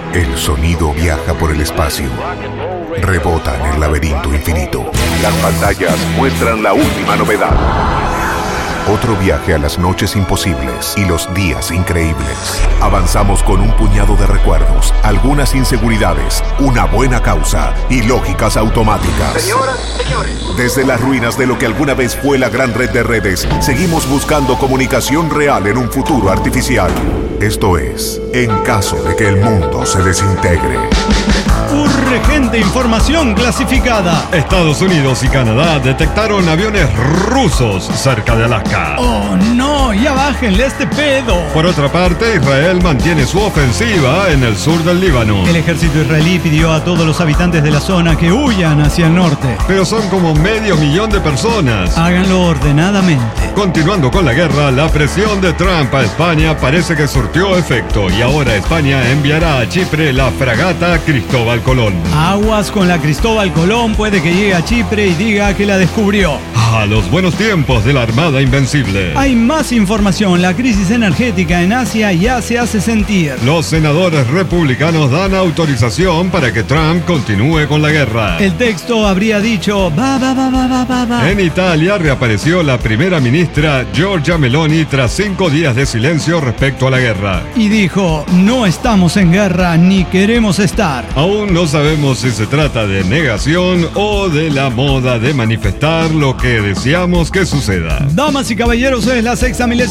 El sonido viaja por el espacio. Rebota en el laberinto infinito. Las pantallas muestran la última novedad. Otro viaje a las noches imposibles y los días increíbles. Avanzamos con un puñado de recuerdos, algunas inseguridades, una buena causa y lógicas automáticas. Señoras, señores. Desde las ruinas de lo que alguna vez fue la gran red de redes, seguimos buscando comunicación real en un futuro artificial. Esto es, en caso de que el mundo se desintegre. Urgente información clasificada. Estados Unidos y Canadá detectaron aviones rusos cerca de Alaska. ¡Oh, no! ¡Ya bájenle este pedo! Por otra parte, Israel mantiene su ofensiva en el sur del Líbano. El ejército israelí pidió a todos los habitantes de la zona que huyan hacia el norte. Pero son como 500,000 de personas. Háganlo ordenadamente. Continuando con la guerra, la presión de Trump a España parece que surtió efecto y ahora España enviará a Chipre la fragata Cristóbal Colón. Aguas con la Cristóbal Colón, puede que llegue a Chipre y diga que la descubrió. A los buenos tiempos de la Armada Invencible. Hay más información, la crisis energética en Asia ya se hace sentir. Los senadores republicanos dan autorización para que Trump continúe con la guerra. El texto habría dicho va. En Italia reapareció la primera ministra Giorgia Meloni tras 5 días de silencio respecto a la guerra. Y dijo, no estamos en guerra ni queremos estar. Aún no sabemos si se trata de negación o de la moda de manifestar lo que deseamos que suceda. Damas y caballeros, es la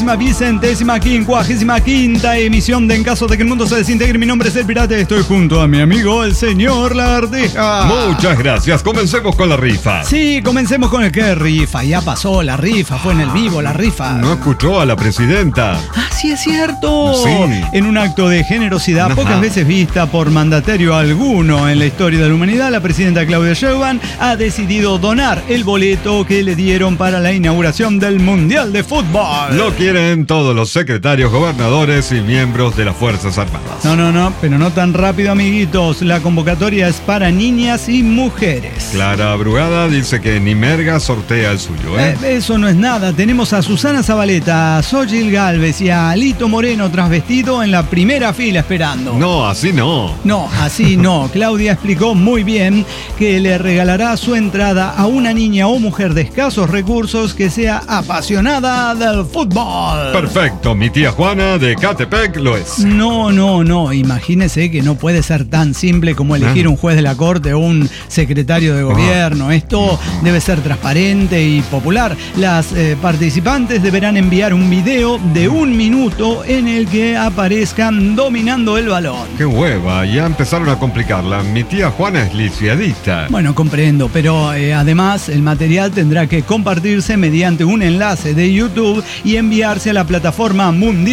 6.000.055ª emisión de En caso de que el mundo se desintegre. Mi nombre es El Pirata y estoy junto a mi amigo el señor Lardija. Muchas gracias, comencemos con la rifa. Sí, comencemos con el que rifa. Ya pasó la rifa, fue en el vivo la rifa. No escuchó a la presidenta. Ah, sí es cierto. Sí. En un acto de generosidad pocas veces vista por mandatario alguno en la historia de la humanidad, la presidenta Claudia Sheinbaum ha decidido donar el boleto que le dieron para la inauguración del Mundial de Fútbol. Lo quieren todos los secretarios, gobernadores y miembros de las Fuerzas Armadas. No, pero no tan rápido, amiguitos. La convocatoria es para niñas y mujeres. Clara Brugada dice que ni merga sortea el suyo, ¿eh? Eso no es nada. Tenemos a Susana Zabaleta, a Xochitl Gálvez y a Alito Moreno trasvestido en la primera fila esperando. No, así no. No, así no. Claudia explicó muy bien que le regalará su entrada a una niña o mujer de escasos recursos que sea apasionada del fútbol. Perfecto, mi tía Juana de Catepec lo es. No. Imagínese que no puede ser tan simple como elegir un juez de la corte o un secretario de gobierno. Esto debe ser transparente y popular. Las participantes deberán enviar un video de 1 minuto en el que aparezcan dominando el balón. ¡Qué hueva! Ya empezaron a complicarla. Mi tía Juana es lisiadista. Bueno, comprendo, pero además el material tendrá que compartirse mediante un enlace de YouTube y enviarse a la plataforma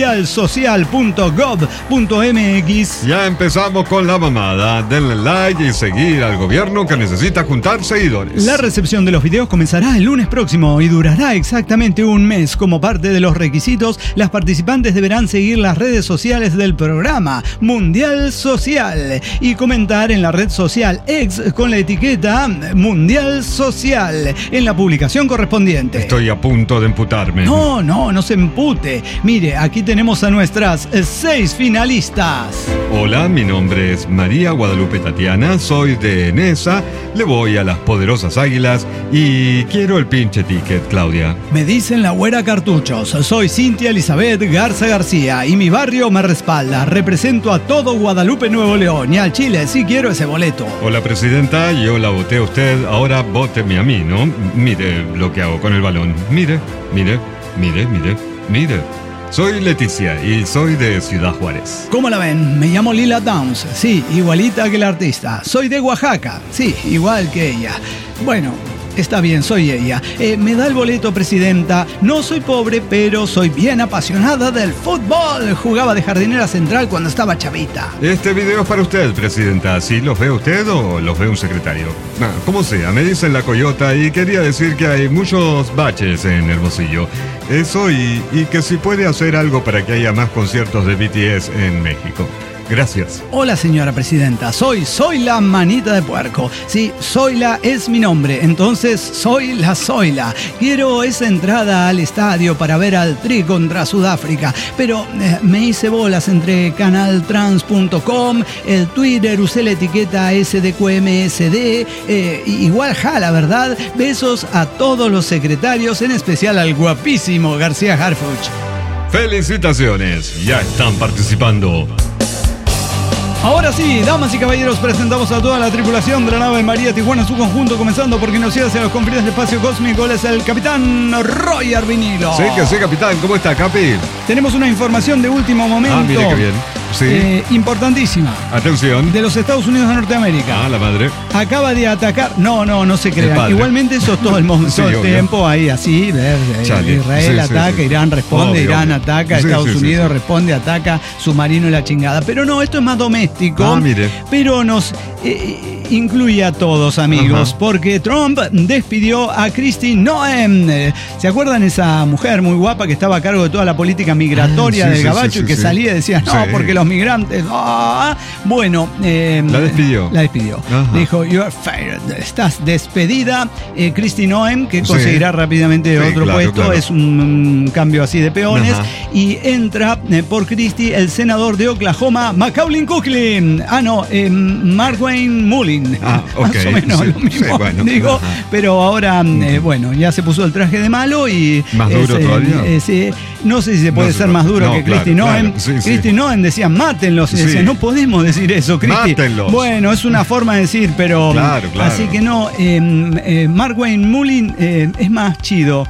mundialsocial.gov.mx. Ya empezamos con la mamada. Denle like y seguir al gobierno que necesita juntar seguidores. La recepción de los videos comenzará el lunes próximo y durará exactamente un mes. Como parte de los requisitos, las participantes deberán seguir las redes sociales del programa Mundial Social y comentar en la red social X con la etiqueta Mundial Social en la publicación correspondiente. Estoy a punto de emputarme. No se empute. Mire, aquí tenemos a nuestras 6 finalistas. Hola, mi nombre es María Guadalupe Tatiana, soy de Nesa, le voy a las poderosas Águilas y quiero el pinche ticket, Claudia. Me dicen la güera Cartuchos, soy Cintia Elizabeth Garza García y mi barrio me respalda. Represento a todo Guadalupe, Nuevo León y al Chile, sí quiero ese boleto. Hola, presidenta, yo la voté a usted, ahora vóteme a mí, ¿no? Mire lo que hago con el balón. Mire. Soy Leticia y soy de Ciudad Juárez. ¿Cómo la ven? Me llamo Lila Downs. Sí, igualita que la artista. Soy de Oaxaca. Sí, igual que ella. Bueno, está bien, soy ella. Me da el boleto, presidenta. No soy pobre, pero soy bien apasionada del fútbol. Jugaba de jardinera central cuando estaba chavita. Este video es para usted, presidenta. ¿Sí los ve usted o los ve un secretario? Como sea, me dicen la Coyota y quería decir que hay muchos baches en Hermosillo. Eso y que si puede hacer algo para que haya más conciertos de BTS en México. Gracias. Hola, señora presidenta. Soy la manita de puerco. Sí, Zoila es mi nombre. Entonces, soy la Zoila. Quiero esa entrada al estadio para ver al Tri contra Sudáfrica. Pero me hice bolas entre canaltrans.com, el Twitter, usé la etiqueta SDQMSD. Igual jala, ¿verdad? Besos a todos los secretarios, en especial al guapísimo García Harfuch. Felicitaciones, ya están participando. Ahora sí, damas y caballeros, presentamos a toda la tripulación de la nave María Tijuana, su conjunto, comenzando por quien nos lleva hacia los confines del espacio cósmico. Él es el capitán Roy Arvinilo. Sí, que sí, capitán. ¿Cómo está, Capi? Tenemos una información de último momento. Mire qué bien. Sí. Importantísima. Atención. De los Estados Unidos de Norteamérica. La madre. Acaba de atacar. No se crean. Igualmente eso es todo el Sí, tiempo ahí así. Israel ataca, Irán responde, obvio, Irán obvio. ataca, Estados Unidos responde, ataca, submarino y la chingada. Pero no, esto es más doméstico. Mire. Pero nos incluye a todos, amigos. Ajá. Porque Trump despidió a Kristi Noem. ¿Se acuerdan esa mujer muy guapa que estaba a cargo de toda la política migratoria del gabacho y que salía y decía, no, porque los migrantes... Bueno, la despidió. Ajá. Dijo, you are fired. Estás despedida. Kristi Noem, que conseguirá rápidamente otro puesto. Claro. Es un cambio así de peones. Ajá. Y entra por Kristi el senador de Oklahoma, Macaulay Culkin. Markwayne Mullin. Okay. Más o menos lo mismo, digo. Pero ahora, ya se puso el traje de malo y... ¿Más duro todavía? No sé si se puede ser más duro que Kristi Noem. Kristi Noem decía, mátenlos. Y decía, no podemos decir eso, Kristi. Mátenlos. Bueno, es una forma de decir, pero... Claro. Así que no, Markwayne Mullin es más chido.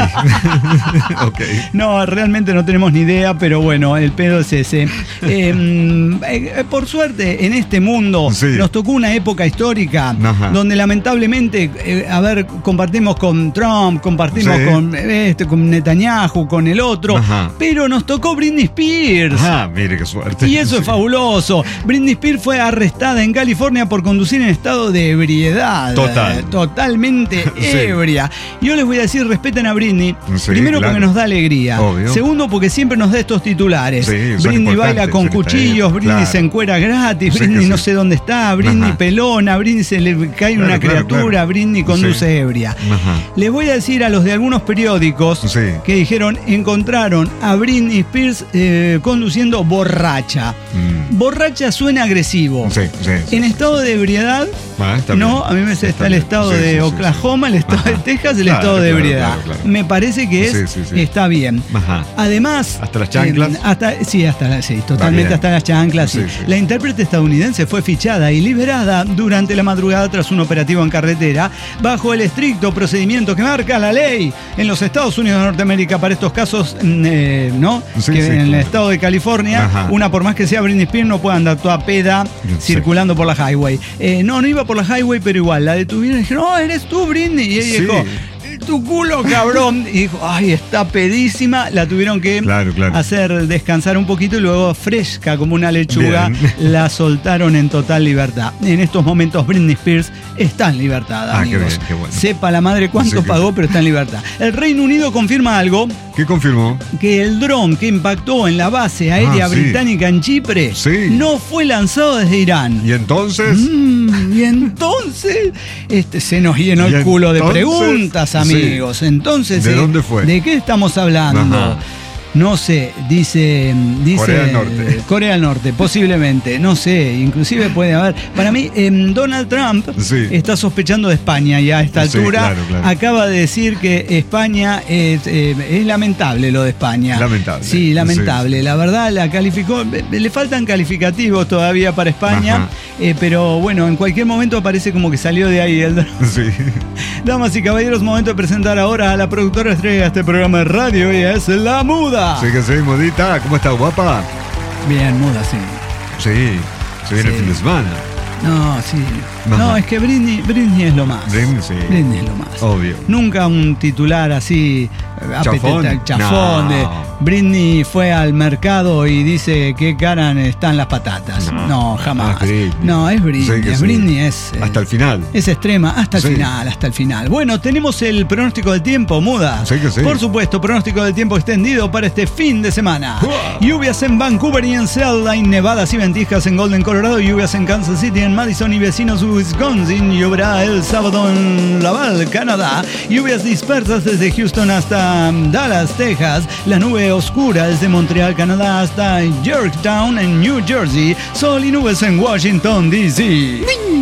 Okay. No, realmente no tenemos ni idea, pero bueno, el pedo es ese. Por suerte, en este mundo nos tocó una época histórica donde lamentablemente, compartimos con Trump, compartimos con Netanyahu, con el otro, pero nos tocó Britney Spears. Mire qué suerte. Y eso es fabuloso. Britney Spears fue arrestada en California por conducir en estado de ebriedad. Totalmente ebria. Yo les voy a decir, respeten a Britney. Primero porque nos da alegría. Obvio. Segundo porque siempre nos da estos titulares. Britney baila con cuchillos, Britney se encuera gratis, Britney no sé dónde está, Britney pelona, Britney se le cae una criatura, Britney conduce ebria. Les voy a decir a los de algunos periódicos que dijeron, encontraron a Britney Spears conduciendo borracha. Borracha suena agresivo. En estado de ebriedad, a mí me está el estado de Oklahoma, el estado de Texas, el estado de ebriedad. Me parece que está bien. Además, hasta las chanclas. Totalmente hasta las chanclas. La intérprete estadounidense fue fichada y liberada durante la madrugada tras un operativo en carretera bajo el estricto procedimiento que marca la ley en los Estados Unidos de Norteamérica para estos casos, en el estado de California, una por más que sea Britney Spears no puede andar toda peda circulando por la highway. No iba por la highway, pero igual la detuvieron y dijeron, eres tú, Britney, y ella dijo, tu culo, cabrón. Y dijo, está pedísima. La tuvieron que hacer descansar un poquito y luego, fresca como una lechuga, la soltaron en total libertad. En estos momentos Britney Spears está en libertad, amigos. Qué bueno. Sepa la madre cuánto pagó, pero está en libertad. El Reino Unido confirma algo. ¿Qué confirmó? Que el dron que impactó en la base aérea británica en Chipre no fue lanzado desde Irán. ¿Y entonces? Se nos llenó el culo de preguntas, amigos. Entonces, ¿de dónde fue? ¿De qué estamos hablando? No sé, dice Corea del Norte. Corea del Norte, posiblemente, no sé, inclusive puede haber. Para mí, Donald Trump está sospechando de España y a esta altura acaba de decir que España es lamentable lo de España. Lamentable. Sí, lamentable. La verdad la calificó, le faltan calificativos todavía para España, pero bueno, en cualquier momento parece como que salió de ahí el... Damas y caballeros, momento de presentar ahora a la productora estrella de este programa de radio, y es La Muda. Sí, Mudita. ¿Cómo estás, guapa? Bien, Muda, sí. Se viene el fin de semana. No, sí. Ajá. No, es que Britney es lo más. Britney, sí. Britney es lo más. Obvio. Nunca un titular así chafón No. de Britney fue al mercado y dice qué caras están las patatas. No, jamás. No, es Britney. Sí, Britney es hasta el final. Es extrema, hasta el final. Bueno, tenemos el pronóstico del tiempo, Muda. Sí que sí. Por supuesto, pronóstico del tiempo extendido para este fin de semana. Lluvias en Vancouver y en Seattle, nevadas y ventiscas en Golden, Colorado, lluvias en Kansas City, en Madison y vecinos Wisconsin, lloverá el sábado en Laval, Canadá, lluvias dispersas desde Houston hasta Dallas, Texas, la nube oscura desde Montreal, Canadá hasta Yorktown en New Jersey, sol y nubes en Washington, D.C.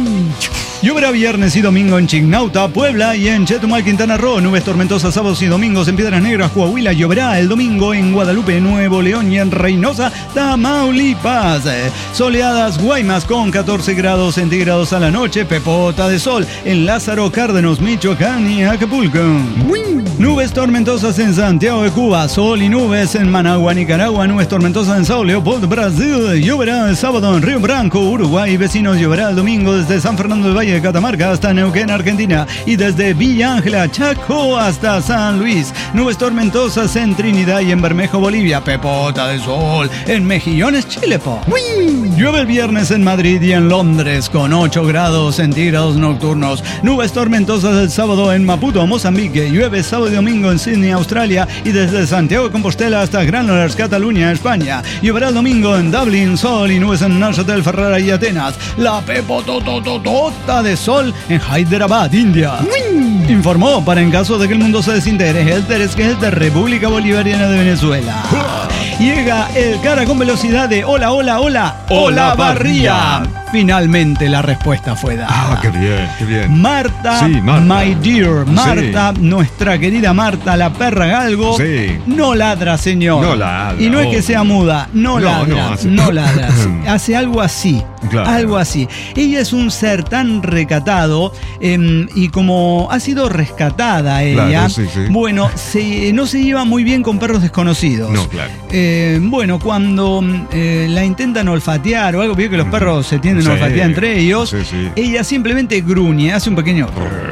Lloverá viernes y domingo en Chignauta, Puebla y en Chetumal, Quintana Roo. Nubes tormentosas sábados y domingos en Piedras Negras, Coahuila. Lloverá el domingo en Guadalupe, Nuevo León y en Reynosa, Tamaulipas. Soleadas Guaymas con 14 grados centígrados a la noche. Pepota de sol en Lázaro Cárdenas, Michoacán y Acapulco. Nubes tormentosas en Santiago de Cuba. Sol y nubes en Managua, Nicaragua. Nubes tormentosas en Sao Leopoldo, Brasil. Lloverá el sábado en Río Branco, Uruguay. Vecinos, lloverá el domingo desde San Fernando del Valle de Catamarca hasta Neuquén, Argentina, y desde Villa Ángela, Chaco hasta San Luis. Nubes tormentosas en Trinidad y en Bermejo, Bolivia. Pepota de sol en Mejillones, Chile. Llueve el viernes en Madrid y en Londres con 8 grados centígrados nocturnos. Nubes tormentosas el sábado en Maputo, Mozambique. Llueve sábado y domingo en Sydney, Australia, y desde Santiago de Compostela hasta Granollers, Cataluña, España. Lloverá el domingo en Dublín, sol y nubes en Neuchâtel, Ferrara y Atenas. La pepotototota de sol en Hyderabad, India. Informó para en caso de que el mundo se desintegre Helter Skelter, República Bolivariana de Venezuela. Llega el cara con velocidad de hola Barría. Finalmente la respuesta fue dada. Ah, qué bien. Marta, sí, Marta. My dear, Marta, nuestra querida Marta, la perra galgo, no ladra, señor. No ladra. Y no es que sea muda, no ladra. Hace algo así. Claro. Algo así. Ella es un ser tan recatado y como ha sido rescatada ella, claro, sí. bueno, no se lleva muy bien con perros desconocidos. No, claro. Bueno, cuando la intentan olfatear o algo, vio que los perros se tienden a olfatear entre ellos, ella simplemente gruñe, hace un pequeño...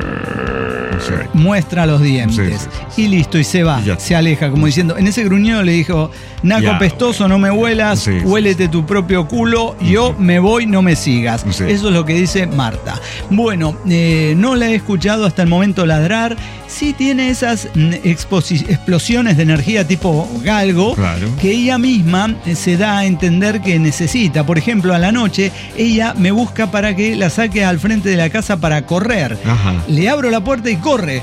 muestra los dientes y listo, y se va, se aleja, como diciendo, en ese gruñido le dijo: naco pestoso, no me huelas, huélete tu propio culo, yo me voy, no me sigas. Eso es lo que dice Marta. Bueno, no la he escuchado hasta el momento ladrar. Sí tiene esas explosiones de energía tipo galgo, que ella misma se da a entender que necesita. Por ejemplo, a la noche ella me busca para que la saque al frente de la casa para correr. Le abro la puerta y corre.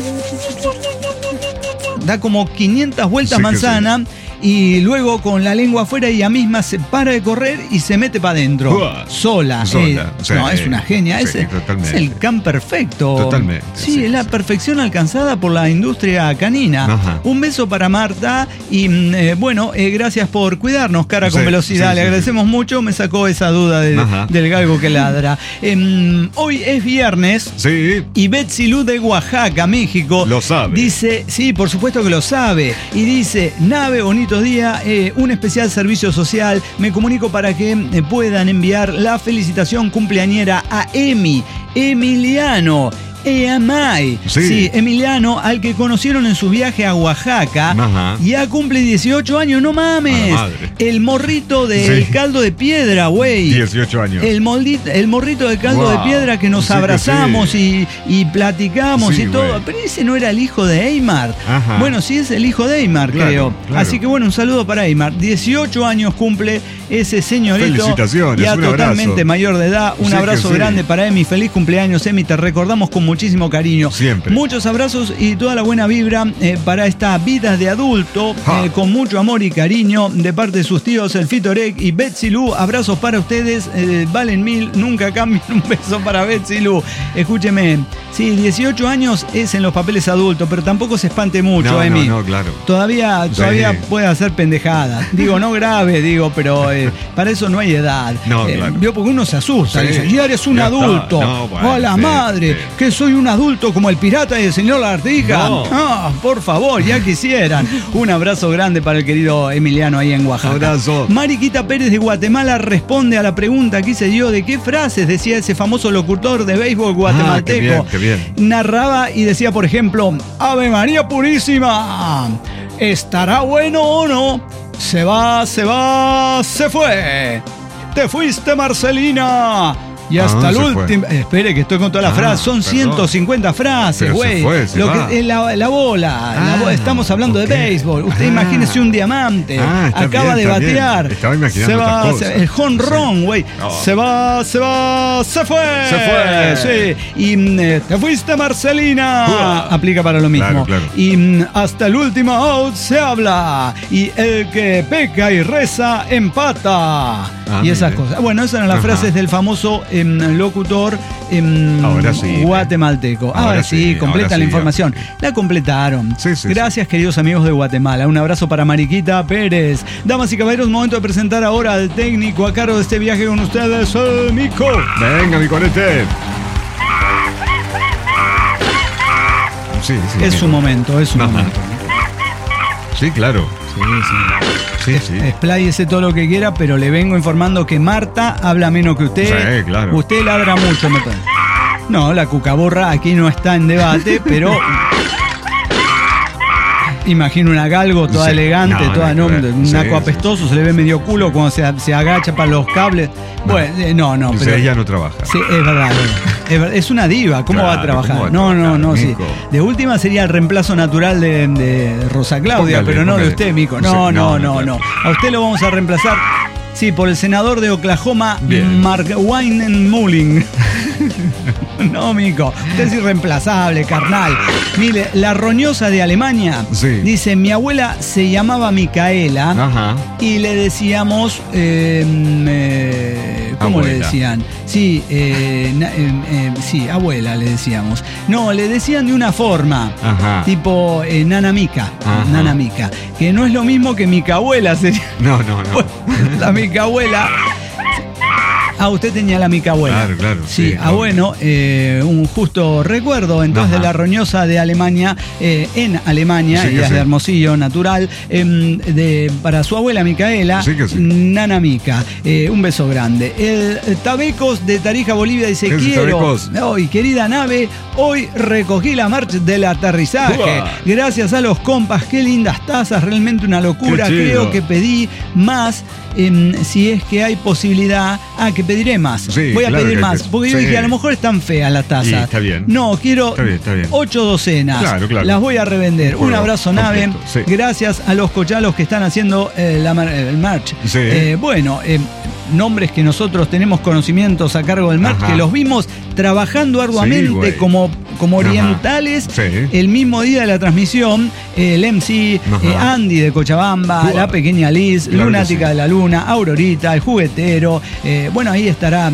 Da como 500 vueltas manzana. Y luego con la lengua afuera ella misma se para de correr y se mete para adentro. Sola. No, es una genia. Es el can perfecto. Totalmente. Sí, es la perfección alcanzada por la industria canina. Un beso para Marta y bueno, gracias por cuidarnos, cara con velocidad. Le agradecemos mucho. Me sacó esa duda del galgo que ladra. Hoy es viernes. Y Betsy Lu de Oaxaca, México, lo sabe. Dice, sí, por supuesto que lo sabe. Y dice: Nave, bonito día, un especial servicio social. Me comunico para que puedan enviar la felicitación cumpleañera a Emiliano. Sí, Emiliano, al que conocieron en su viaje a Oaxaca. Ya cumple 18 años, no mames. El morrito del caldo de piedra, güey. 18 años. El morrito del caldo de piedra que nos abrazamos y platicamos y todo. Wey. Pero ese no era el hijo de Eymar. Bueno, sí es el hijo de Eymar, creo. Así que bueno, un saludo para Eymar. 18 años cumple ese señorito. Felicitaciones. Ya totalmente mayor de edad. Un abrazo grande para Emi. Feliz cumpleaños, Emi. Te recordamos con muchísimo cariño. Siempre. Muchos abrazos y toda la buena vibra para esta vida de adulto, con mucho amor y cariño de parte de sus tíos, el Fitorek y Betsy Lu. Abrazos para ustedes, valen 1000, nunca cambien. Un beso para Betsy Lu. Escúcheme, sí, 18 años es en los papeles adultos, pero tampoco se espante mucho, Emi. No, claro. Todavía puede hacer pendejadas. Digo, no grave, pero para eso no hay edad. No, claro. Porque uno se asusta. Sí. Dice, ya eres un adulto. No, bueno, ¡Oh, la sí, madre! sí. Que soy un adulto como el pirata y el señor Lagartija. No. Por favor, ya quisieran. Un abrazo grande para el querido Emiliano ahí en Oaxaca. Abrazo. Mariquita Pérez de Guatemala responde a la pregunta que hice yo de qué frases decía ese famoso locutor de béisbol guatemalteco. Qué bien. Narraba y decía, por ejemplo, Ave María Purísima, ¿estará bueno o no? Se va, se fue. Te fuiste, Marcelina. Y hasta el último. Espere, que estoy con todas las frases. Son 150 frases, güey. La bola. Estamos hablando de béisbol. Usted imagínese un diamante. Acaba de batear. Estaba imaginando el jonrón, güey. Se va, se fue. Sí. Y te fuiste, Marcelina. Aplica para lo mismo. Claro. Y hasta el último out se habla. Y el que peca y reza empata. Y esas cosas. Bueno, esas eran las frases del famoso locutor guatemalteco. Ahora sí, completan la información. La completaron. Sí. Gracias, queridos amigos de Guatemala. Un abrazo para Mariquita Pérez. Damas y caballeros, momento de presentar ahora al técnico a cargo de este viaje con ustedes, el Mico. Venga, mi conete. Sí, es su momento, es su momento. Sí, claro. Sí. Expláyese todo lo que quiera, pero le vengo informando que Marta habla menos que usted. Sí, claro. Usted ladra mucho, me parece. No, la cucaborra aquí no está en debate, pero imagino una galgo toda elegante, un naco apestoso, se le ve medio culo cuando se agacha para los cables. Bueno, no, pero ella no trabaja. Sí, es verdad. Es una diva, ¿cómo va a trabajar? No, sí. De última sería el reemplazo natural de Rosa Claudia, pero no de usted, Mico. No. A usted lo vamos a reemplazar, sí, por el senador de Oklahoma, Mark Weinenmuling. No, Mico, usted es irreemplazable, carnal. Mire, la roñosa de Alemania dice, mi abuela se llamaba Micaela y le decíamos, ¿cómo abuela le decían? Sí, abuela le decíamos. No, le decían de una forma, tipo Nana Mica, que no es lo mismo que Micabuela sería. No. La Micabuela. Usted tenía la Micabuela. Claro. Sí, bueno, un justo recuerdo entonces de la roñosa de Alemania, en Alemania, ella es de Hermosillo, natural, para su abuela Micaela, Nana Mica. Un beso grande. El Tabecos de Tarija, Bolivia, dice, hoy, querida nave, hoy recogí la marcha del aterrizaje. Gracias a los compas, qué lindas tazas, realmente una locura. Creo que pedí más. Si es que hay posibilidad, que pediré más. Voy a pedir más, porque yo dije, a lo mejor están feas las tazas. Está bien. No, quiero 8 docenas. Claro. Las voy a revender. Un abrazo, nave. Gracias a los cochalos que están haciendo el march. Nombres que nosotros tenemos conocimientos a cargo del march, que los vimos trabajando arduamente como orientales el mismo día de la transmisión. El MC Andy de Cochabamba, la pequeña Liz, Lunática de la Luna, Aurorita, el juguetero. Ahí estará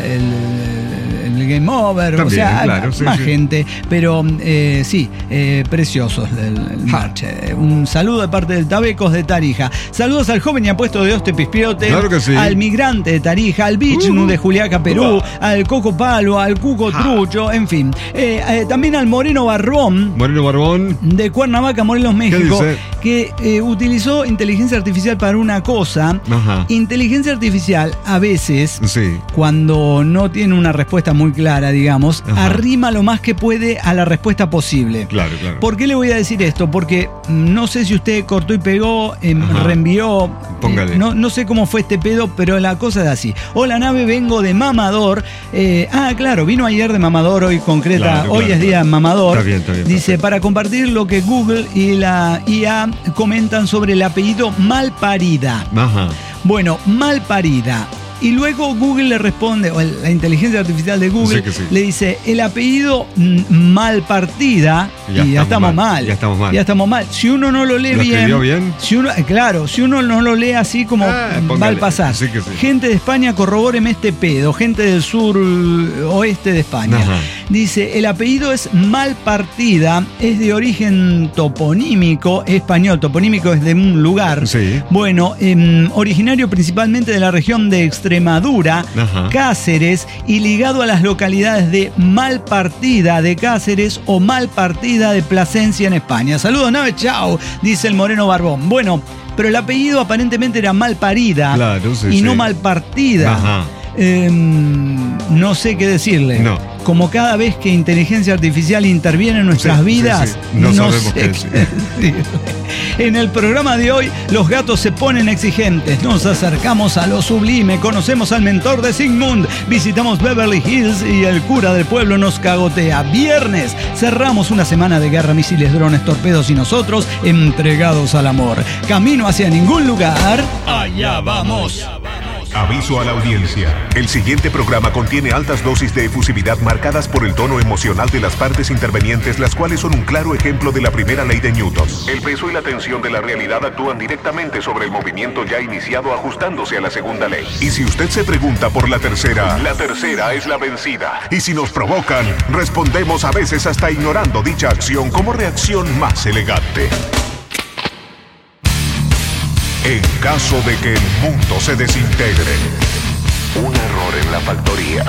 el Game Over, también, más gente, pero preciosos el march. Un saludo de parte del Tabecos de Tarija. Saludos al joven y apuesto de Oste Pispiote, al migrante de Tarija, al Bichnu de Juliaca, Perú, al Coco Palo, al Cuco Trucho, en fin. También al Moreno Barbón de Cuernavaca, Morelos, México, que utilizó inteligencia artificial para una cosa. Inteligencia artificial a veces, cuando no tiene una respuesta muy clara, digamos, arrima lo más que puede a la respuesta posible. Claro. ¿Por qué le voy a decir esto? Porque no sé si usted cortó y pegó, reenvió, no sé cómo fue este pedo, pero la cosa es así. Hola, nave, vengo de Mamador. Vino ayer de Mamador, hoy concreta, hoy es día de Mamador. Está bien. Dice, para compartir lo que Google y la IA comentan sobre el apellido Malparida. Bueno, Malparida. Y luego Google le responde, o la inteligencia artificial de Google le dice, el apellido Malpartida, y ya estamos mal. Ya estamos mal. Si uno no lo lee bien. Si uno no lo lee así como va al pasar. Gente de España, corrobóreme este pedo. Gente del sur oeste de España. Dice, el apellido es Malpartida, es de origen toponímico, español, toponímico es de un lugar. Sí. Bueno, originario principalmente de la región de Extremadura, Ajá. Cáceres, y ligado a las localidades de Malpartida de Cáceres o Malpartida de Plasencia en España. Saludos, nave, chao, dice el Moreno Barbón. Bueno, pero el apellido aparentemente era Malparida, Claro, sí, y sí. no Malpartida. Ajá. No sé qué decirle. No. Como cada vez que inteligencia artificial interviene en nuestras Sí, vidas, sí, sí. No sabemos sé qué decir. decirle. En el programa de hoy, los gatos se ponen exigentes. Nos acercamos a lo sublime, conocemos al mentor de Sigmund, visitamos Beverly Hills y el cura del pueblo nos cagotea. Viernes, cerramos una semana de guerra, misiles, drones, torpedos y nosotros entregados al amor. Camino hacia ningún lugar. Allá vamos. Aviso a la audiencia. El siguiente programa contiene altas dosis de efusividad marcadas por el tono emocional de las partes intervenientes, las cuales son un claro ejemplo de la primera ley de Newton. El peso y la tensión de la realidad actúan directamente sobre el movimiento ya iniciado, ajustándose a la segunda ley. Y si usted se pregunta por la tercera es la vencida. Y si nos provocan, respondemos a veces hasta ignorando dicha acción como reacción más elegante. En caso de que el mundo se desintegre, un error en la factoría.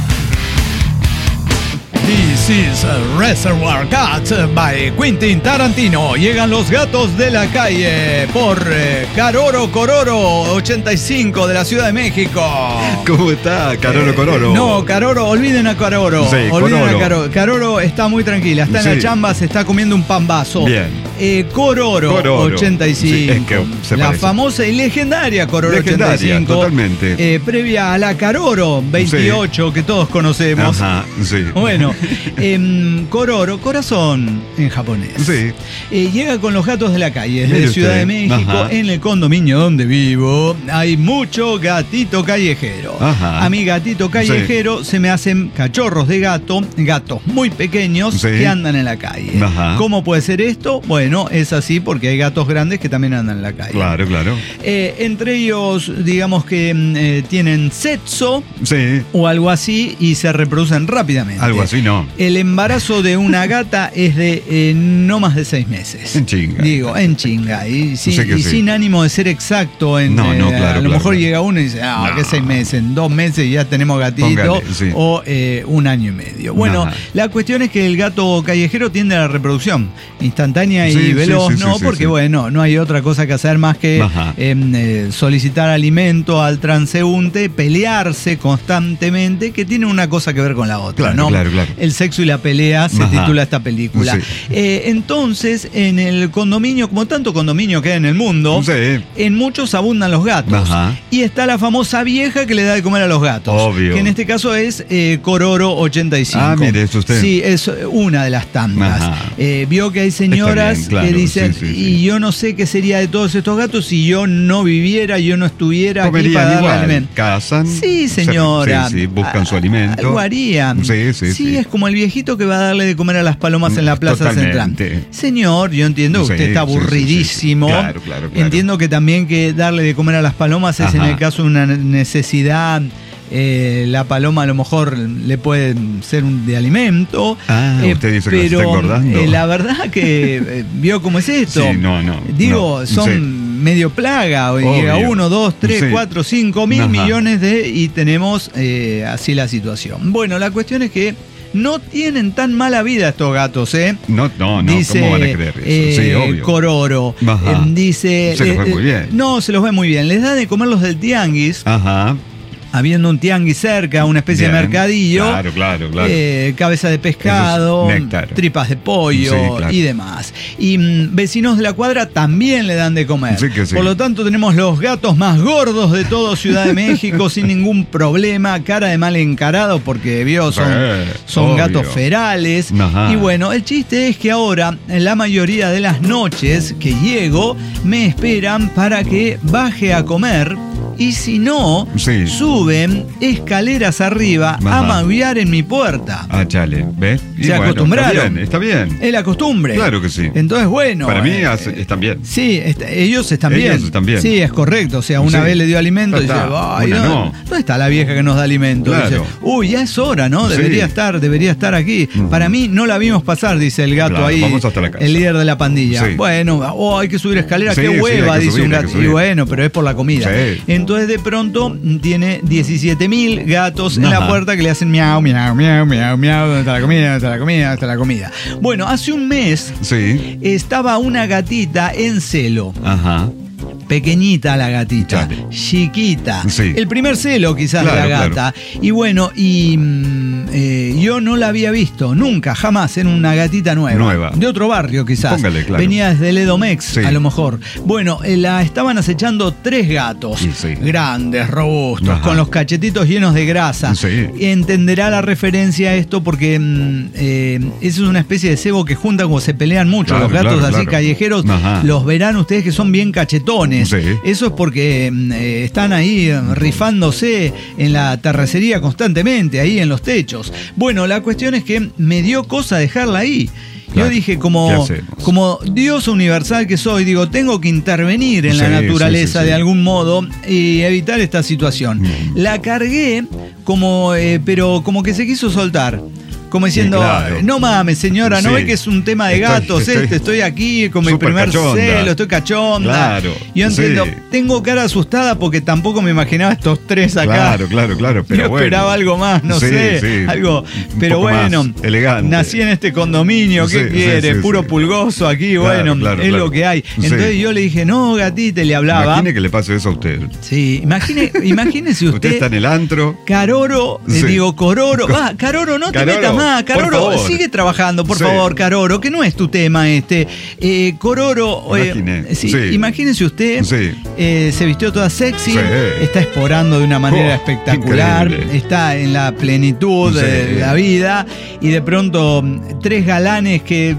This is Reservoir Cats by Quentin Tarantino. Llegan los gatos de la calle por Caroro Cororo 85 de la Ciudad de México. ¿Cómo está, Caroro Cororo? No, Caroro, olviden a Caroro. Sí, olviden Cororo. a Caroro. Caroro está muy tranquila, está en la Sí. chamba, se está comiendo un pambazo. Bien. Cororo 85. Sí, es que se la parece. famosa y legendaria Cororo Legendaria, 85. totalmente. Previa a la Caroro 28 que todos conocemos. Ajá, sí. Bueno, Cororo, corazón en japonés. Sí. Llega con los gatos de la calle, desde Mire Ciudad de usted. México. Ajá. En el condominio donde vivo hay mucho gatito callejero. Ajá. A mi gatito callejero se me hacen cachorros de gatos muy pequeños Sí. que andan en la calle. Ajá. ¿Cómo puede ser esto? Bueno, es así porque hay gatos grandes que también andan en la calle. Claro, claro. Entre ellos, digamos que tienen sexo Sí. o algo así y se reproducen rápidamente. Algo así, no. El embarazo de una gata es de no más de 6 meses. En chinga. Digo, en chinga. Y, Sé que sí. sin ánimo de ser exacto. No, a lo claro, mejor claro. llega uno y dice, No. que 6 meses. En 2 meses ya tenemos gatito. Póngale, sí. O 1 año y medio. Bueno, Ajá. la cuestión es que el gato callejero tiende a la reproducción instantánea y Sí, sí, veloz, sí, sí, ¿no? sí, Porque sí. bueno, no hay otra cosa que hacer más que Ajá. solicitar alimento al transeúnte, pelearse constantemente, que tiene una cosa que ver con la otra, Claro, ¿no? claro, claro. El sexo y la pelea se Ajá. titula esta película. Sí. Entonces, en el condominio, como tanto condominio que hay en el mundo, Sí. en muchos abundan los gatos. Ajá. Y está la famosa vieja que le da de comer a los gatos. Obvio. Que en este caso es Cororo 85. Ah, mire, es usted. Sí, es una de las tandas. Ajá. Vio que hay señoras Está bien, claro, que dicen, sí, sí, sí. y yo no sé qué sería de todos estos gatos si yo no viviera, yo no estuviera aquí Comerían para darle igual, alimento. cazan. Sí, señora. Sí, buscan su alimento. Algo harían. Sí. es como el viejito que va a darle de comer a las palomas en la plaza Totalmente. central. Señor, yo entiendo que Sí, usted está sí, sí, aburridísimo. sí. Claro, claro. Entiendo que también que darle de comer a las palomas es Ajá. en el caso de una necesidad. La paloma a lo mejor le puede ser de alimento. Ah, usted dice que pero se está engordando. la verdad que vio cómo es esto. Sí, no. Digo, no, son sí. medio plaga. Obvio. Llega 1, 2, 3, Sí. 4, 5 mil Ajá. millones y tenemos así la situación. Bueno, la cuestión es que no tienen tan mala vida estos gatos, ¿eh? No, Dice, ¿cómo van a creer eso? Sí, obvio. Cororo. Ajá. Dice. Se los ve muy bien. No, se los ve muy bien. Les da de comer los del tianguis. Ajá. Habiendo un tianguis cerca, una especie Bien. de mercadillo. Claro. Cabeza de pescado, Eso es néctar. tripas de pollo Sí, claro. y demás. Y vecinos de la cuadra también le dan de comer. Sí que sí. Por lo tanto, tenemos los gatos más gordos de todo Ciudad de México sin ningún problema, cara de mal encarado porque vio, son obvio. gatos ferales. Ajá. Y bueno, el chiste es que ahora, en la mayoría de las noches que llego, me esperan para que baje a comer Y si no, suben escaleras arriba a maullar en mi puerta. Ah, chale, ¿ves? Y se acostumbraron. Está bien. Es la costumbre. Claro que sí. Entonces, bueno. Para mí están bien. Sí, ellos están bien. Sí, es correcto. O sea, una vez le dio alimento y dice, ¿dónde está la vieja que nos da alimento? Claro. Dice, uy, ya es hora, ¿no? Debería estar aquí. Para mí no la vimos pasar, dice el gato ahí. Vamos hasta la casa. El líder de la pandilla. Bueno, hay que subir escaleras. Qué hueva, dice un gato. Y bueno, pero es por la comida. Entonces, de pronto, tiene 17.000 gatos en la puerta que le hacen miau, miau, miau, miau, miau. ¿Dónde está la comida? ¿Dónde está la comida? ¿Dónde está la comida? Bueno, hace un mes estaba una gatita en celo. Ajá. Pequeñita la gatita, chiquita. El primer celo quizás de la gata. Y bueno, yo no la había visto nunca, jamás, en una gatita nueva. De otro barrio quizás. Póngale, claro. Venía desde Ledomex, a lo mejor. Bueno, la estaban acechando 3 gatos. Grandes, robustos, con los cachetitos llenos de grasa. Entenderá la referencia a esto porque eso es una especie de cebo que juntan cuando se pelean mucho. Los gatos así callejeros, los verán ustedes que son bien cachetones. Eso es porque están ahí rifándose en la terracería constantemente, ahí en los techos. Bueno, la cuestión es que me dio cosa dejarla ahí. Yo dije, como Dios universal que soy, digo, tengo que intervenir en la naturaleza de algún modo y evitar esta situación. La cargué pero como que se quiso soltar. Como diciendo, no mames, señora, ¿no ve que es un tema de gatos estoy aquí con mi primer celo, estoy cachonda? Yo entiendo, tengo cara asustada porque tampoco me imaginaba estos 3 acá. Claro, pero yo esperaba algo más, no sé, algo, pero bueno, elegante. Nací en este condominio, ¿qué quiere? Puro pulgoso aquí, es lo que hay. Entonces yo le dije, no, gatita, le hablaba. Imagine que le pase eso a usted. Sí, imagínese usted. Usted está en el antro. Caroro, Cororo, Caroro, no te metas más. Caroro, sigue trabajando, por favor, Caroro, que no es tu tema Cororo, imagínese usted, se vistió toda sexy, está explorando de una manera espectacular, está en la plenitud de la vida, y de pronto 3 galanes que,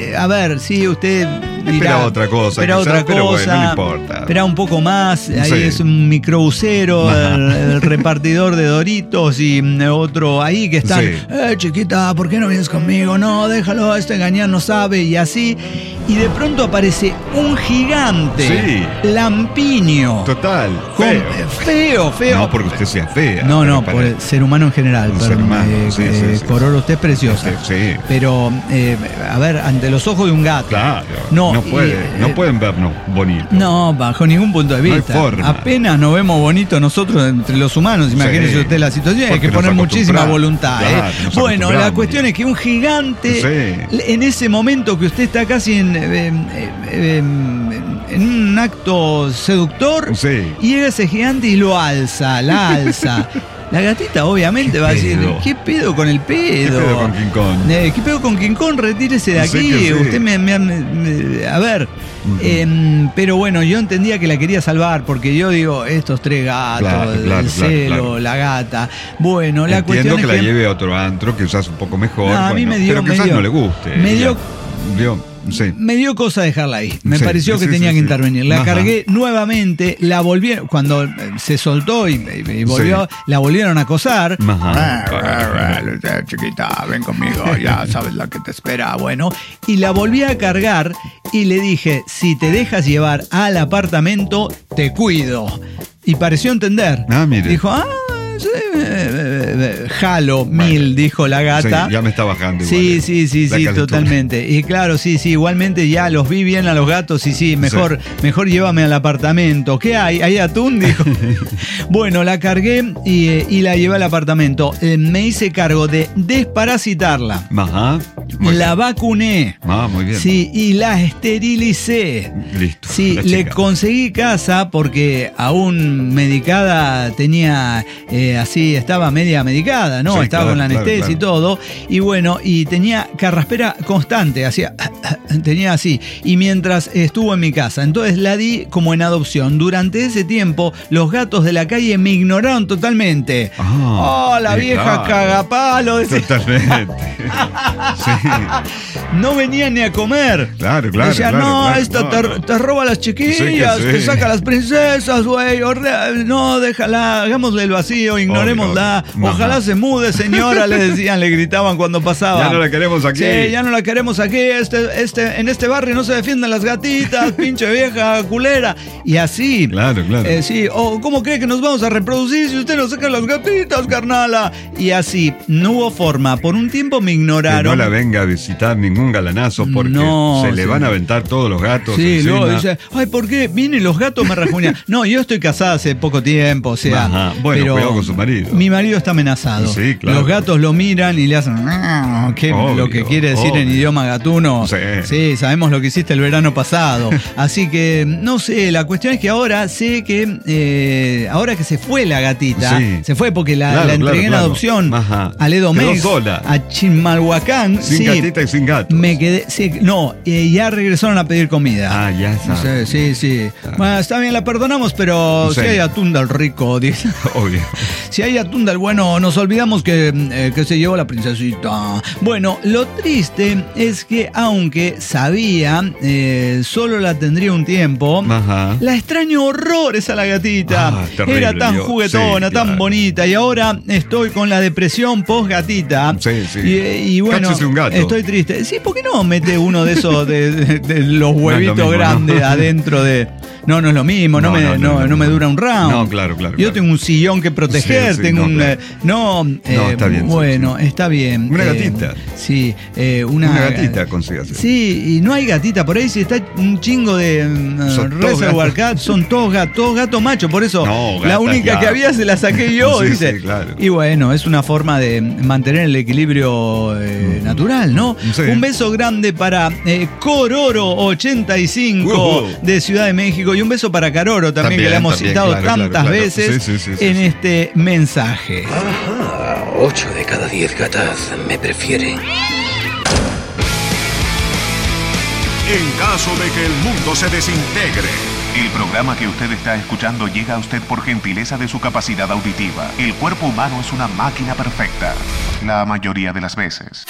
usted dirá, espera otra cosa, pero bueno, no importa. Espera un poco más, ahí es un microbusero, el repartidor de Doritos y otro ahí que están, chiquita, ¿por qué no vienes conmigo? No, déjalo, gañán no sabe, y así. Y de pronto aparece un gigante, lampiño. Total. Feo. No porque usted sea fea. No, por el ser humano en general. Cororo, usted es preciosa. Pero, ante los ojos de un gato. Claro. No pueden vernos bonitos. No, bajo ningún punto de vista. No hay forma. Apenas nos vemos bonitos nosotros entre los humanos. Imagínese usted la situación. Hay que poner muchísima voluntad. Bueno, la cuestión es que un gigante, en ese momento que usted está casi en un acto seductor, llega ese gigante y la alza. La gatita obviamente va a decir, ¿qué pedo con el pedo? ¿Qué pedo con King Kong? ¿Qué pedo con King Kong? Retírese de aquí. Usted a ver. Pero bueno, yo entendía que la quería salvar porque yo digo, estos 3 gatos, el celo, la gata. Bueno, la cuestión es que la lleve a otro antro, que quizás un poco mejor. A mí me dio, pero quizás no le guste. Me dio cosa dejarla ahí. Me pareció que tenía que intervenir. La cargué nuevamente, la volvieron, cuando se soltó y volvió, la volvieron a acosar. Chiquita, ven conmigo, ya sabes la que te espera. Bueno, y la volví a cargar y le dije, si te dejas llevar al apartamento, te cuido. Y pareció entender. Mire. Dijo, jalo 1000, dijo la gata. Ya me está bajando. Sí, totalmente. Y claro, igualmente ya los vi bien a los gatos y mejor llévame al apartamento. ¿Qué hay? ¿Hay atún? Dijo. Bueno, la cargué y la llevé al apartamento. Me hice cargo de desparasitarla. La vacuné. Muy bien. Sí, y la esterilicé. Listo. Sí, le conseguí casa porque aún medicada tenía así, estaba media medicada, ¿no? Sí, Estaba con la anestesia y todo. Y bueno, y tenía carraspera constante, tenía así. Y mientras estuvo en mi casa, entonces la di como en adopción. Durante ese tiempo, los gatos de la calle me ignoraron totalmente. La vieja cagapalo. Totalmente. Sí. No venían ni a comer. Claro. Decía, te roba las chiquillas, Sí. te saca las princesas, güey. No, déjala, hagámosle el vacío, ignorémosla. Ojalá se mude, señora, le decían, le gritaban cuando pasaba. Ya no la queremos aquí. Sí, ya no la queremos aquí. En este barrio no se defienden las gatitas, pinche vieja culera. Y así. Claro. Sí, ¿cómo cree que nos vamos a reproducir si usted nos saca las gatitas, carnala? Y así, no hubo forma. Por un tiempo me ignoraron. Que no la venga a visitar ningún galanazo porque se le van a aventar todos los gatos. Sí, encima. luego dice, ¿por qué? Vienen los gatos, me rajuñan. No, yo estoy casada hace poco tiempo, o sea. Ajá. Bueno, pero cuidado con su marido. Mi marido está amenazado. Sí, claro. Los gatos lo miran y le hacen lo que quiere decir en idioma gatuno. Sí, sabemos lo que hiciste el verano pasado. Así que, no sé, la cuestión es que ahora sé que ahora que se fue la gatita, se fue porque la entregué en adopción a Ledomex, a Chimalhuacán. Sin gatita y sin gato. Me quedé, ya regresaron a pedir comida. Ya está. Sí. Bueno, está bien, la perdonamos, pero si hay atún del rico, dice. Obvio. Si hay atún del bueno, nos olvidamos que se llevó la princesita. Bueno, lo triste es que aunque sabía, solo la tendría un tiempo, la extraño horrores a la gatita. Terrible, era tan juguetona, tan bonita, y ahora estoy con la depresión post gatita. Sí. Y bueno, un gato. Estoy triste. Sí, ¿por qué no mete uno de esos de los huevitos mismo, grandes adentro de... No es lo mismo, no me dura un round. No, claro. Yo tengo un sillón que proteger, tengo un... está bien. Bueno, está bien. Una gatita. Sí, una gatita consígase. Sí, y no hay gatita por ahí, si está un chingo de Reservoir Cat, son todos gatos machos, por eso la única que había se la saqué yo, dice. Sí, claro. Y bueno, es una forma de mantener el equilibrio natural, ¿no? Sí. Un beso grande para Cororo85 de Ciudad de México, y un beso para Caroro también que le hemos citado tantas veces en este mensaje. 8 de cada 10 gatas me prefieren. En caso de que el mundo se desintegre. El programa que usted está escuchando llega a usted por gentileza de su capacidad auditiva. El cuerpo humano es una máquina perfecta, la mayoría de las veces.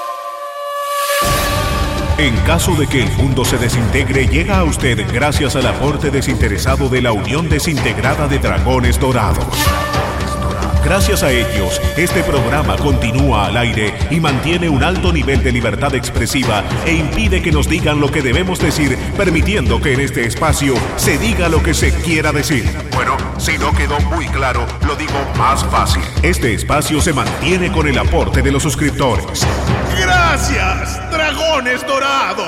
En caso de que el mundo se desintegre, llega a usted gracias al aporte desinteresado de la Unión Desintegrada de Dragones Dorados. Gracias a ellos, este programa continúa al aire y mantiene un alto nivel de libertad expresiva e impide que nos digan lo que debemos decir, permitiendo que en este espacio se diga lo que se quiera decir. Bueno, si no quedó muy claro, lo digo más fácil. Este espacio se mantiene con el aporte de los suscriptores. ¡Gracias, Dragones Dorados!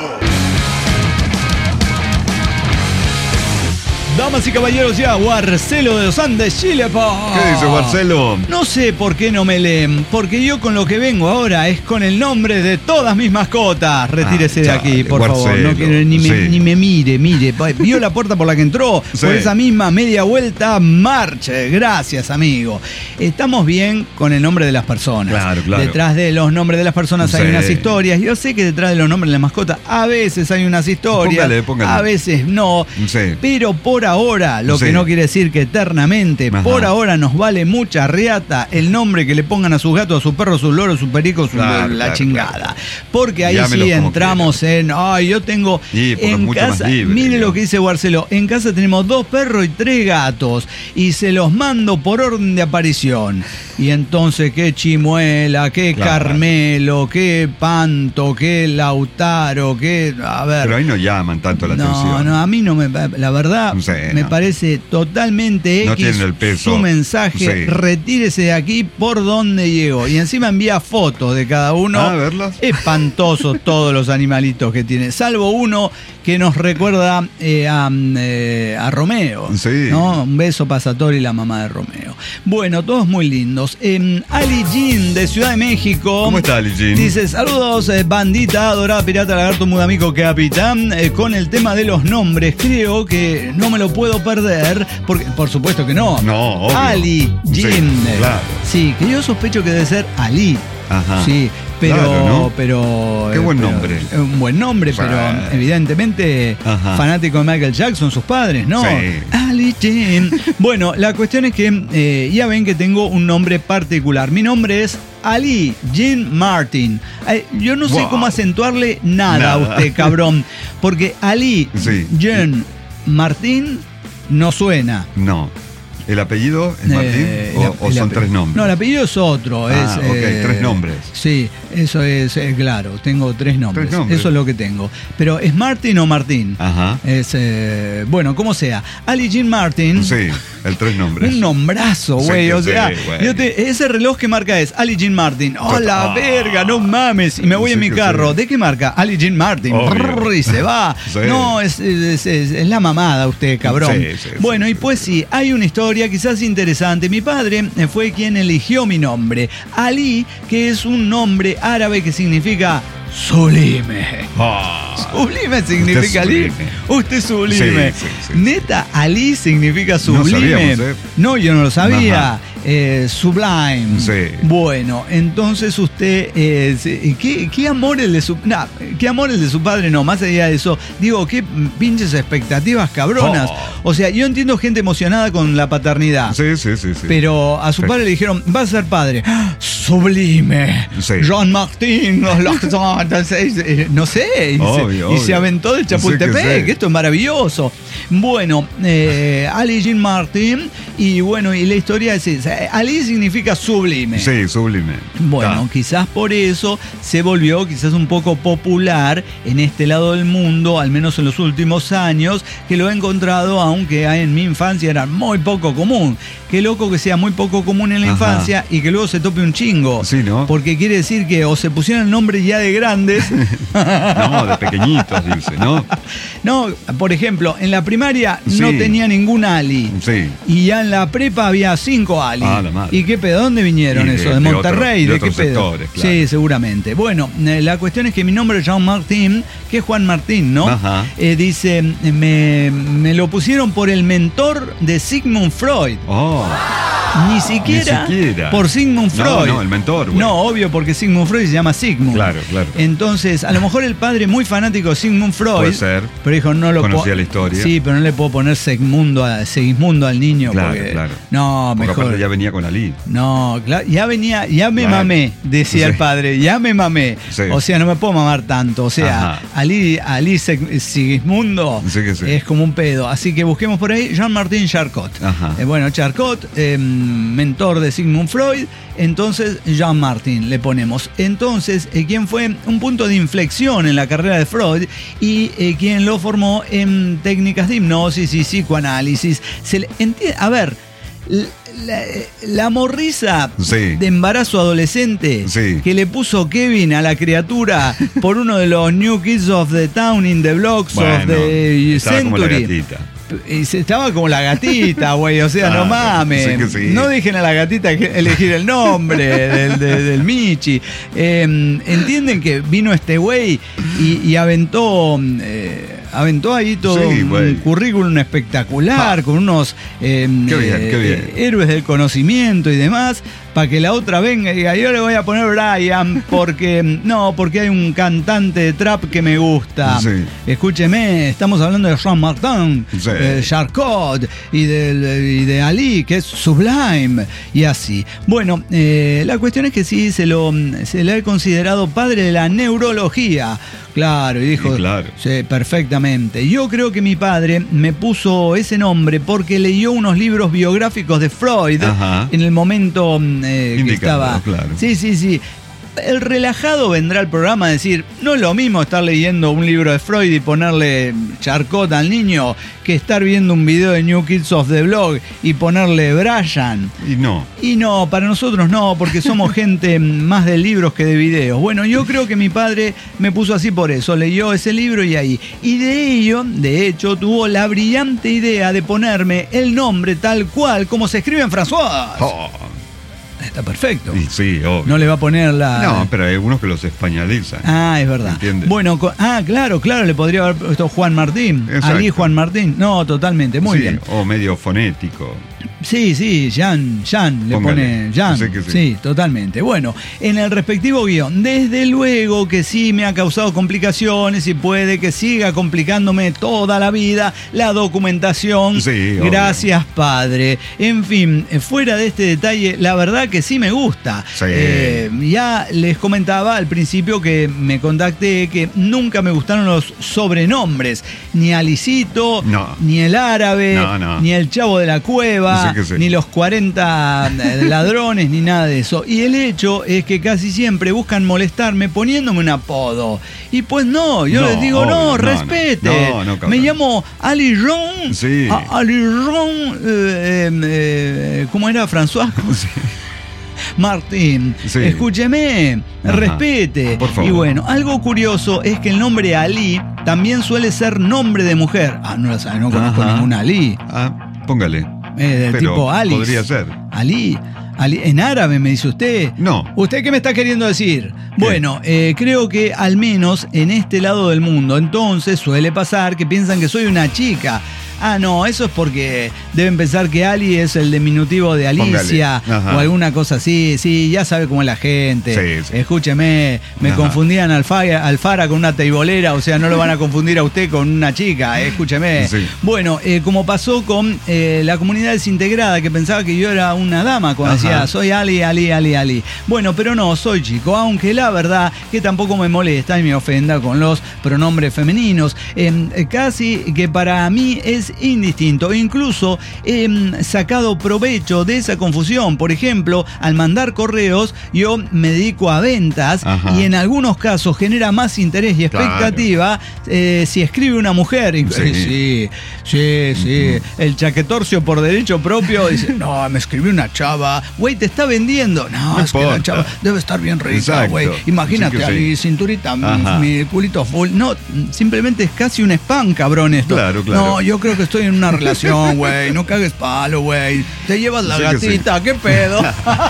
Damas y caballeros, ya Marcelo de los Andes, Chile. ¿Qué dice Marcelo? No sé por qué no me leen, porque yo con lo que vengo ahora es con el nombre de todas mis mascotas. Retírese de aquí, por favor. No quiero, ni me mire. Vio la puerta por la que entró. Por esa misma media vuelta, marche. Gracias, amigo. Estamos bien con el nombre de las personas. Claro. Detrás de los nombres de las personas hay unas historias. Yo sé que detrás de los nombres de las mascotas a veces hay unas historias. Póngale. A veces no. Pero por ahora, lo que no quiere decir que eternamente, por ahora nos vale mucha riata el nombre que le pongan a sus gatos, a sus perros, sus loros, sus pericos, la chingada. Porque ahí sí entramos en, yo tengo en casa, mire lo que dice Marcelo, en casa tenemos 2 perros y 3 gatos y se los mando por orden de aparición. Y entonces, qué Chimuela, qué Carmelo, qué Panto, qué Lautaro, qué... A ver. Pero ahí no llaman tanto la atención. No, a mí no me... La verdad, me parece totalmente no X tienen el peso. Su mensaje, retírese de aquí por donde llego. Y encima envía fotos de cada uno. A verlas. Espantosos todos los animalitos que tiene. Salvo uno que nos recuerda a Romeo. Sí. ¿No? Un beso para Satori, la mamá de Romeo. Bueno, todos muy lindos. Ali Jean de Ciudad de México. ¿Cómo está Ali Jean? Dice, saludos, bandita, adorada, pirata, lagarto, mudamico, capitán. Con el tema de los nombres, creo que no me lo puedo perder, porque por supuesto que no. No, obvio. Ali Jean. Sí, claro. Sí, que yo sospecho que debe ser Ali. Ajá. Sí, pero, Claro, ¿no? pero Qué buen pero- nombre. un buen nombre, Sí. pero evidentemente Ajá. fanático de Michael Jackson, sus padres, ¿no? Sí. Ali Jean. Bueno, la cuestión es que ya ven que tengo un nombre particular. Mi nombre es Ali Jean Martin. Yo no sé Wow. cómo acentuarle nada a Nada. usted, cabrón, porque Ali Sí. Jean Martin no suena. No. ¿El apellido es Martín o el son ape- 3 nombres? No, el apellido es otro. Ah, ok, 3 nombres. Sí, eso es claro. Tengo 3 nombres. 3 nombres. Eso es lo que tengo. Pero ¿es Martin o Martín? Ajá. Es, bueno, como sea. Ali Jean Martin. Sí, el 3 nombres. Un nombrazo, Sí, güey. que O sea, sí, güey. ese reloj que marca es Ali Jean Martin. ¡Oh, la Ah. verga! No mames. Y me voy Sí, en mi que carro. sí. ¿De qué marca? Ali Jean Martin. Obvio. Brrr, y se va. Sí. No, es la mamada usted, cabrón. Sí, sí, bueno, sí, y pues sí, hay una historia quizás interesante. Mi padre fue quien eligió mi nombre. Ali, que es un nombre árabe que significa sublime. Ah. Sublime significa Ali. sublime. Usted es sublime. Sí, sí, sí, Neta, Ali significa No sublime. sabíamos, No, yo no lo sabía. Ajá. Sublime. Sí. Bueno, entonces usted, ¿qué amor el de su, qué amor el de su padre? No, más allá de eso, digo, qué pinches expectativas cabronas. Oh. O sea, yo entiendo gente emocionada con la paternidad. Sí, sí, sí, sí. Pero a su padre le dijeron, vas a ser padre. ¡Ah! Sublime. Sí. Jean Martin. No sé. Obvio, Y se obvio. aventó del Sí que Chapultepec. sí. Esto es maravilloso. Bueno, Ali Jean Martin. Y bueno, y la historia es esa. Ali significa sublime. Sí, sublime. Bueno, quizás por eso se volvió quizás un poco popular en este lado del mundo, al menos en los últimos años, que lo he encontrado, aunque en mi infancia era muy poco común. Qué loco que sea muy poco común en la Ajá. infancia y que luego se tope un chingo. Sí, ¿no? Porque quiere decir que o se pusieron el nombre ya de grandes. No, de pequeñitos, dice, ¿no? No, por ejemplo, en la primaria no Sí. tenía ningún Ali. Sí. Y ya en la prepa había 5 Ali. Ah, la madre. ¿Y qué pedo? ¿Dónde vinieron Y de- eso? ¿De de Monterrey? otro- ¿De de qué otros pedo? sectores, claro. Sí, seguramente. Bueno, la cuestión es que mi nombre es Jean Martin, que es Juan Martín, ¿no? Ajá. Dice, me lo pusieron por el mentor de Sigmund Freud. Oh. Ni siquiera, Ni siquiera. por Sigmund No, Freud. no, el mentor, güey. No, obvio, porque Sigmund Freud se llama Sigmund. Claro, claro. Entonces, a lo mejor el padre muy fanático de Sigmund Freud. Puede ser. Pero dijo, no lo Conocía la historia. Sí, pero no le puedo poner Segismundo al niño. Claro, porque, claro. No, Porque mejor. aparte ya venía con Ali. No, claro, ya me Claro. mamé, decía Sí. el padre, ya me mamé. Sí. O sea, no me puedo mamar tanto. O sea, Ajá. Ali Sigismundo Sí que sí. es como un pedo. Así que busquemos por ahí Jean-Martin Charcot. Ajá. Bueno, Charcot, mentor de Sigmund Freud, entonces Jean Martin le ponemos. Entonces, quien fue un punto de inflexión en la carrera de Freud y quien lo formó en técnicas de hipnosis y psicoanálisis. A ver, la morrisa Sí. de embarazo adolescente Sí. que le puso Kevin a la criatura por uno de los New Kids of the Town in the Blocks of Bueno, the estaba como la Century. gatita. Y estaba como la gatita, güey, o sea, no Claro, mames. sí que sí. No dejen a la gatita elegir el nombre del Michi. Entienden que vino este güey y aventó ahí todo Sí, un güey. currículum espectacular, con unos Qué bien. héroes del conocimiento y demás, para que la otra venga y diga, yo le voy a poner Brian porque hay un cantante de trap que me gusta. Sí. Escúcheme, estamos hablando de Jean Martin, Sí. Charcot y de Ali, que es Sublime, y así. Bueno, la cuestión es que sí, se le ha considerado padre de la neurología. Claro, y dijo, Sí, claro. sí, perfectamente. Yo creo que mi padre me puso ese nombre porque leyó unos libros biográficos de Freud Ajá. en el momento que Indicado, estaba. claro. Sí. El relajado vendrá al programa a decir, no es lo mismo estar leyendo un libro de Freud y ponerle Charcot al niño que estar viendo un video de New Kids of the Blog y ponerle Brian. Y no. Y no, para nosotros no, porque somos gente más de libros que de videos. Bueno, yo creo que mi padre me puso así por eso, leyó ese libro y ahí. Y de hecho, tuvo la brillante idea de ponerme el nombre tal cual como se escribe en François. Oh. está perfecto. Y sí, obvio. No le va a poner la... No, pero hay algunos que los españolizan. Es verdad. ¿Entiendes? Bueno, claro, le podría haber puesto Juan Martín. Exacto. Ali Juan Martín. No, totalmente, muy bien. O medio fonético. Sí, Jan le pone Jan. Sí, totalmente. Bueno, en el respectivo guión, desde luego que sí me ha causado complicaciones y puede que siga complicándome toda la vida la documentación. Sí, gracias, padre. En fin, fuera de este detalle, la verdad que sí me gusta. Sí. Ya les comentaba al principio que me contacté que nunca me gustaron los sobrenombres. Ni Alicito, ni el árabe, ni el chavo de la cueva. Sí. Ni los 40 ladrones, ni nada de eso. Y el hecho es que casi siempre buscan molestarme poniéndome un apodo. Y pues no, yo les digo, respete. No, me llamo Ali Ron. Sí. Ali Ron. ¿Cómo era? François. Sí. Martín, sí. Escúcheme, respete. Por favor. Y bueno, algo curioso es que el nombre Ali también suele ser nombre de mujer. No la sabe, no conozco ninguna Ali. Póngale. Del tipo Alice. Podría ser. Ali, en árabe me dice usted. No. ¿Usted qué me está queriendo decir? ¿Qué? Bueno, creo que al menos en este lado del mundo, entonces suele pasar que piensan que soy una chica. No, eso es porque deben pensar que Ali es el diminutivo de Alicia o alguna cosa así. Sí, ya sabe cómo es la gente. Sí. Escúcheme, me confundían Alfara con una teibolera, o sea, no lo van a confundir a usted con una chica, escúcheme. Sí. Bueno, como pasó con la comunidad desintegrada que pensaba que yo era una dama cuando decía, soy Ali. Bueno, pero no, soy chico, aunque la verdad que tampoco me molesta y me ofenda con los pronombres femeninos. Casi que para mí es indistinto. Incluso he sacado provecho de esa confusión. Por ejemplo, al mandar correos, yo me dedico a ventas y en algunos casos genera más interés y expectativa si escribe una mujer. Sí. El chaquetorcio por derecho propio dice, no, me escribió una chava. Güey, te está vendiendo. No, es que la chava debe estar bien rica, güey. Imagínate, Ali, cinturita, mi culito full. No, simplemente es casi un spam, cabrón, esto. Claro. No, yo creo que estoy en una relación, güey. No cagues palo, güey. Te llevas la gatita, ¿qué pedo?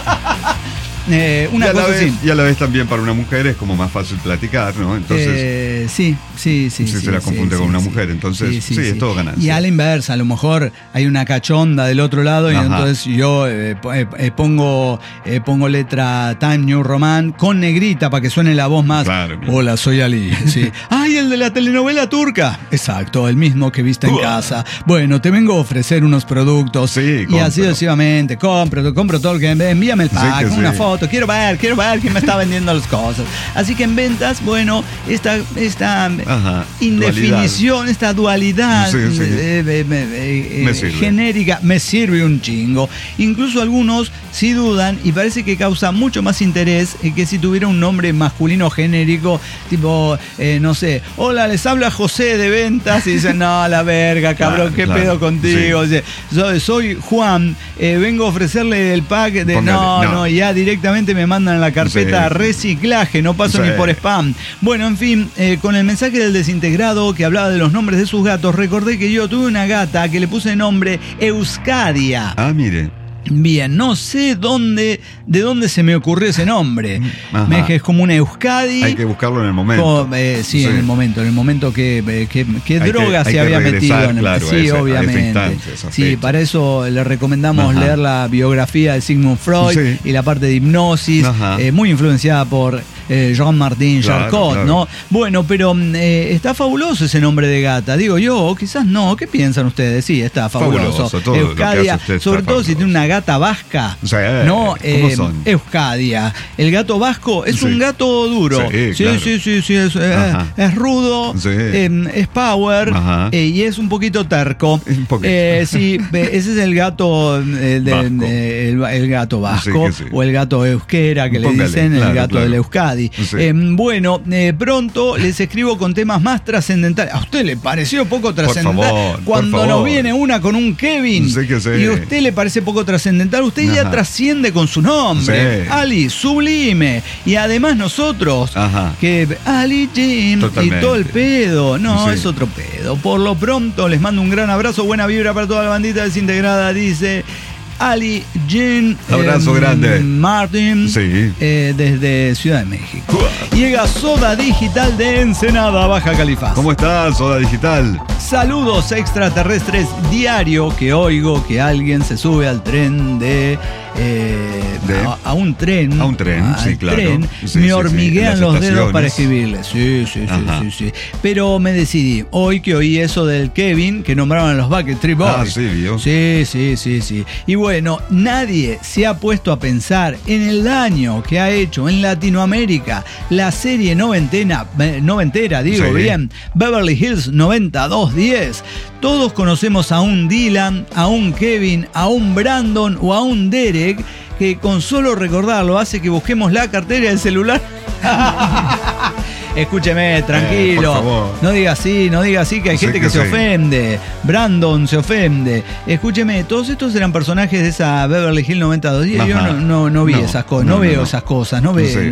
Una cosa así. Y a la vez también para una mujer es como más fácil platicar, ¿no? Entonces. Sí. Si se la confunde con una mujer, entonces es todo ganancia. Y a la inversa, a lo mejor hay una cachonda del otro lado y entonces yo pongo letra Time New Roman con negrita para que suene la voz más. Claro. Hola, soy Ali. Sí. ¡Ay, el de la telenovela turca! Exacto, el mismo que viste en casa. Bueno, te vengo a ofrecer unos productos. Sí, y así sucesivamente. Compro todo lo que envíame el pack, una foto. Quiero ver quién me está vendiendo las cosas. Así que en ventas, bueno, esta indefinición, esta dualidad genérica me sirve un chingo. Incluso algunos sí dudan y parece que causa mucho más interés que si tuviera un nombre masculino genérico, tipo, no sé, hola, les habla José de ventas y dicen, no, la verga, cabrón, ¿qué pedo contigo? Sí. Soy Juan, vengo a ofrecerle el pack de... Póngale, no, ya directamente me mandan a la carpeta reciclaje, no paso ni por spam. Bueno, en fin, con el mensaje del desintegrado que hablaba de los nombres de sus gatos, recordé que yo tuve una gata que le puse nombre Euskadia. Mire. Bien, no sé de dónde se me ocurrió ese nombre. Me dije, es como una Euskadi. Hay que buscarlo en el momento. Sí, en el momento que droga se había metido en el... Claro, sí, obviamente. Sí, para eso le recomendamos leer la biografía de Sigmund Freud y la parte de hipnosis, muy influenciada por Jean-Martin Charcot, ¿no? Bueno, pero está fabuloso ese nombre de gata. Digo yo, quizás no. ¿Qué piensan ustedes? Sí, está fabuloso. Euskadia, sobre todo si tiene una gata vasca, ¿no? ¿Cómo son? Euskadia. El gato vasco es un gato duro. Sí, es rudo, es power y es un poquito terco. Sí, ese es el gato el gato vasco o el gato euskera que le dicen, el gato del Euskadi. Bueno, pronto les escribo con temas más trascendentales. ¿A usted le pareció poco trascendental? Cuando nos viene una con un Kevin y a usted le parece poco trascendental, usted ya trasciende con su nombre. Ali, sublime. Y además nosotros, que Ali Jim y todo el pedo. No, es otro pedo. Por lo pronto les mando un gran abrazo, buena vibra para toda la bandita desintegrada. Dice Ali Jean Abrazo grande. Martin, Sí. desde Ciudad de México. Llega Soda Digital de Ensenada, Baja California. ¿Cómo estás, Soda Digital? Saludos extraterrestres, diario que oigo que alguien se sube al tren a un tren. A un tren, sí, claro. Sí, me sí, hormiguean sí, los dedos para estaciones. escribirle. Sí. Pero me decidí, hoy que oí eso del Kevin, que nombraban a los Backstreet Boys. Ah, sí, vio. Sí. Y bueno, nadie se ha puesto a pensar en el daño que ha hecho en Latinoamérica la serie noventera, Sí. bien, Beverly Hills 90210. Todos conocemos a un Dylan, a un Kevin, a un Brandon o a un Derek, que con solo recordarlo hace que busquemos la cartera del celular. Escúcheme, tranquilo. Por favor. No diga así, que hay gente que se ofende. Brandon se ofende. Escúcheme, todos estos eran personajes de esa Beverly Hills 90210. Yo no vi esas cosas, no veo esas cosas, no veré.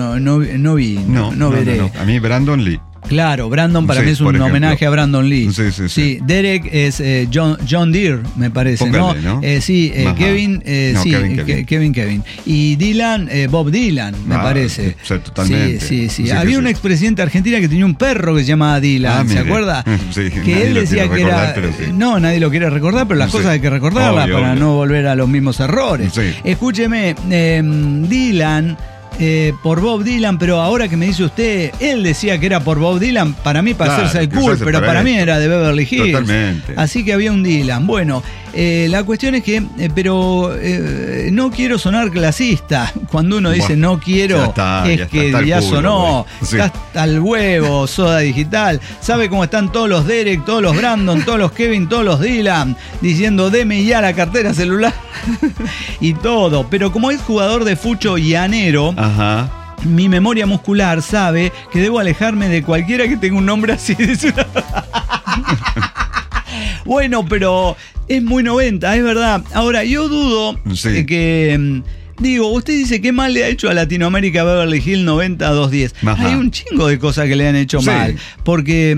A mí Brandon Lee. Claro, Brandon para mí es un homenaje a Brandon Lee. Sí. Derek es John Deere, me parece. Póngale, ¿no? Kevin, Kevin. Y Dylan, Bob Dylan, me parece. Totalmente. Sí. Había una expresidente argentina que tenía un perro que se llamaba Dylan, ¿se acuerda? Sí, que él decía que era... No, nadie lo quiere recordar, pero las cosas hay que recordarlas obvio. No volver a los mismos errores. Sí. Escúcheme, Dylan... por Bob Dylan, pero ahora que me dice usted, él decía que era por Bob Dylan, para mí para hacerse el cool, pero para mí era de Beverly Hills. Totalmente. Así que había un Dylan. Bueno, la cuestión es que, no quiero sonar clasista. Cuando uno dice no quiero, ya sonó. Sí. Está hasta el huevo, Soda Digital. ¿Sabe cómo están todos los Derek, todos los Brandon, todos los Kevin, todos los Dylan? Diciendo, deme ya la cartera celular. Y todo. Pero como es jugador de fucho llanero, mi memoria muscular sabe que debo alejarme de cualquiera que tenga un nombre así. Bueno, pero es muy 90, es verdad. Ahora, yo dudo que... Digo, usted dice qué mal le ha hecho a Latinoamérica Beverly Hills 90210. Hay un chingo de cosas que le han hecho mal. Porque,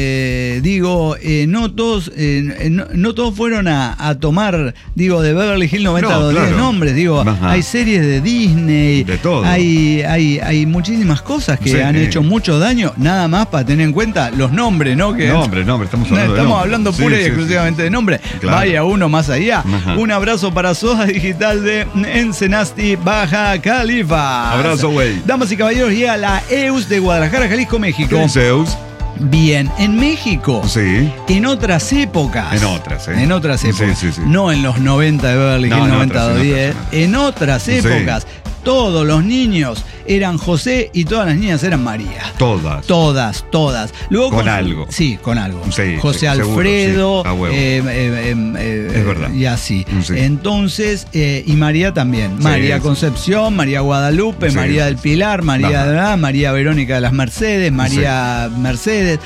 no todos fueron a tomar, de Beverly Hills 90210 nombres. Hay series de Disney. De todo. Hay muchísimas cosas que han hecho mucho daño. Nada más para tener en cuenta los nombres, ¿no? Estamos hablando pura y exclusivamente de nombres. Claro. Vaya uno más allá. Un abrazo para Soda Digital de Ensenada, Baja California. Abrazo, güey. Damas y caballeros, llega la EUS de Guadalajara, Jalisco, México. ¿Qué es EUS? Bien, en México. Sí. En otras épocas. En otras épocas. Sí. No en los 90 de Beverly Hills 90210. En otras épocas. Todos los niños eran José y todas las niñas eran María. Todas. Luego con algo. Sí, con algo. Sí, José Alfredo. Seguro, es verdad. Y así. Sí. Entonces, y María también. María Concepción, María Guadalupe, María del Pilar, María Verónica de las Mercedes, María Mercedes.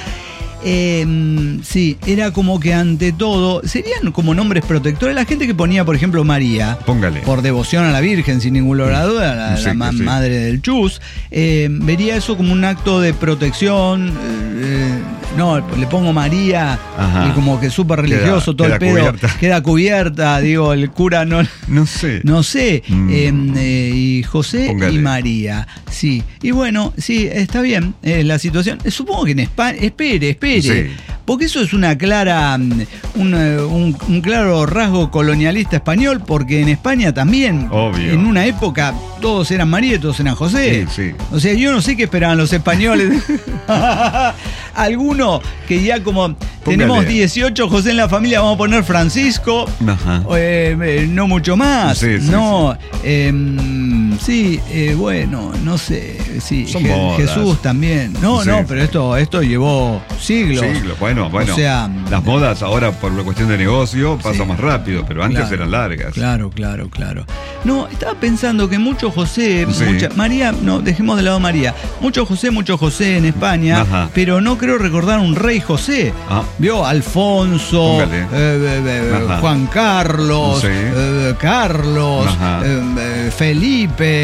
Era como que ante todo serían como nombres protectores. La gente que ponía, por ejemplo, María, póngale, por devoción a la Virgen, sin ningún lugar a duda, la madre del Chus, vería eso como un acto de protección. No, le pongo María, y como que súper religioso, todo el pedo queda cubierta, digo, el cura no sé. Y José, póngale, y María, sí. Y bueno, sí, está bien la situación. Supongo que en España, espere, sí, porque eso es una clara un claro rasgo colonialista español, porque en España también, obvio, en una época todos eran María y todos eran José. Sí. O sea, yo no sé qué esperaban los españoles. Alguno que ya como tenemos 18 José en la familia, vamos a poner Francisco. No mucho más. Bueno, no sé. Sí, Jesús también. No, pero esto llevó siglos. Bueno. O sea, las modas ahora por la cuestión de negocio pasan más rápido, pero antes eran largas. Claro. No, estaba pensando que mucho José, María, no, dejemos de lado María. Mucho José en España, pero no creo recordar un rey José. ¿Vio? Alfonso, Juan Carlos, Felipe.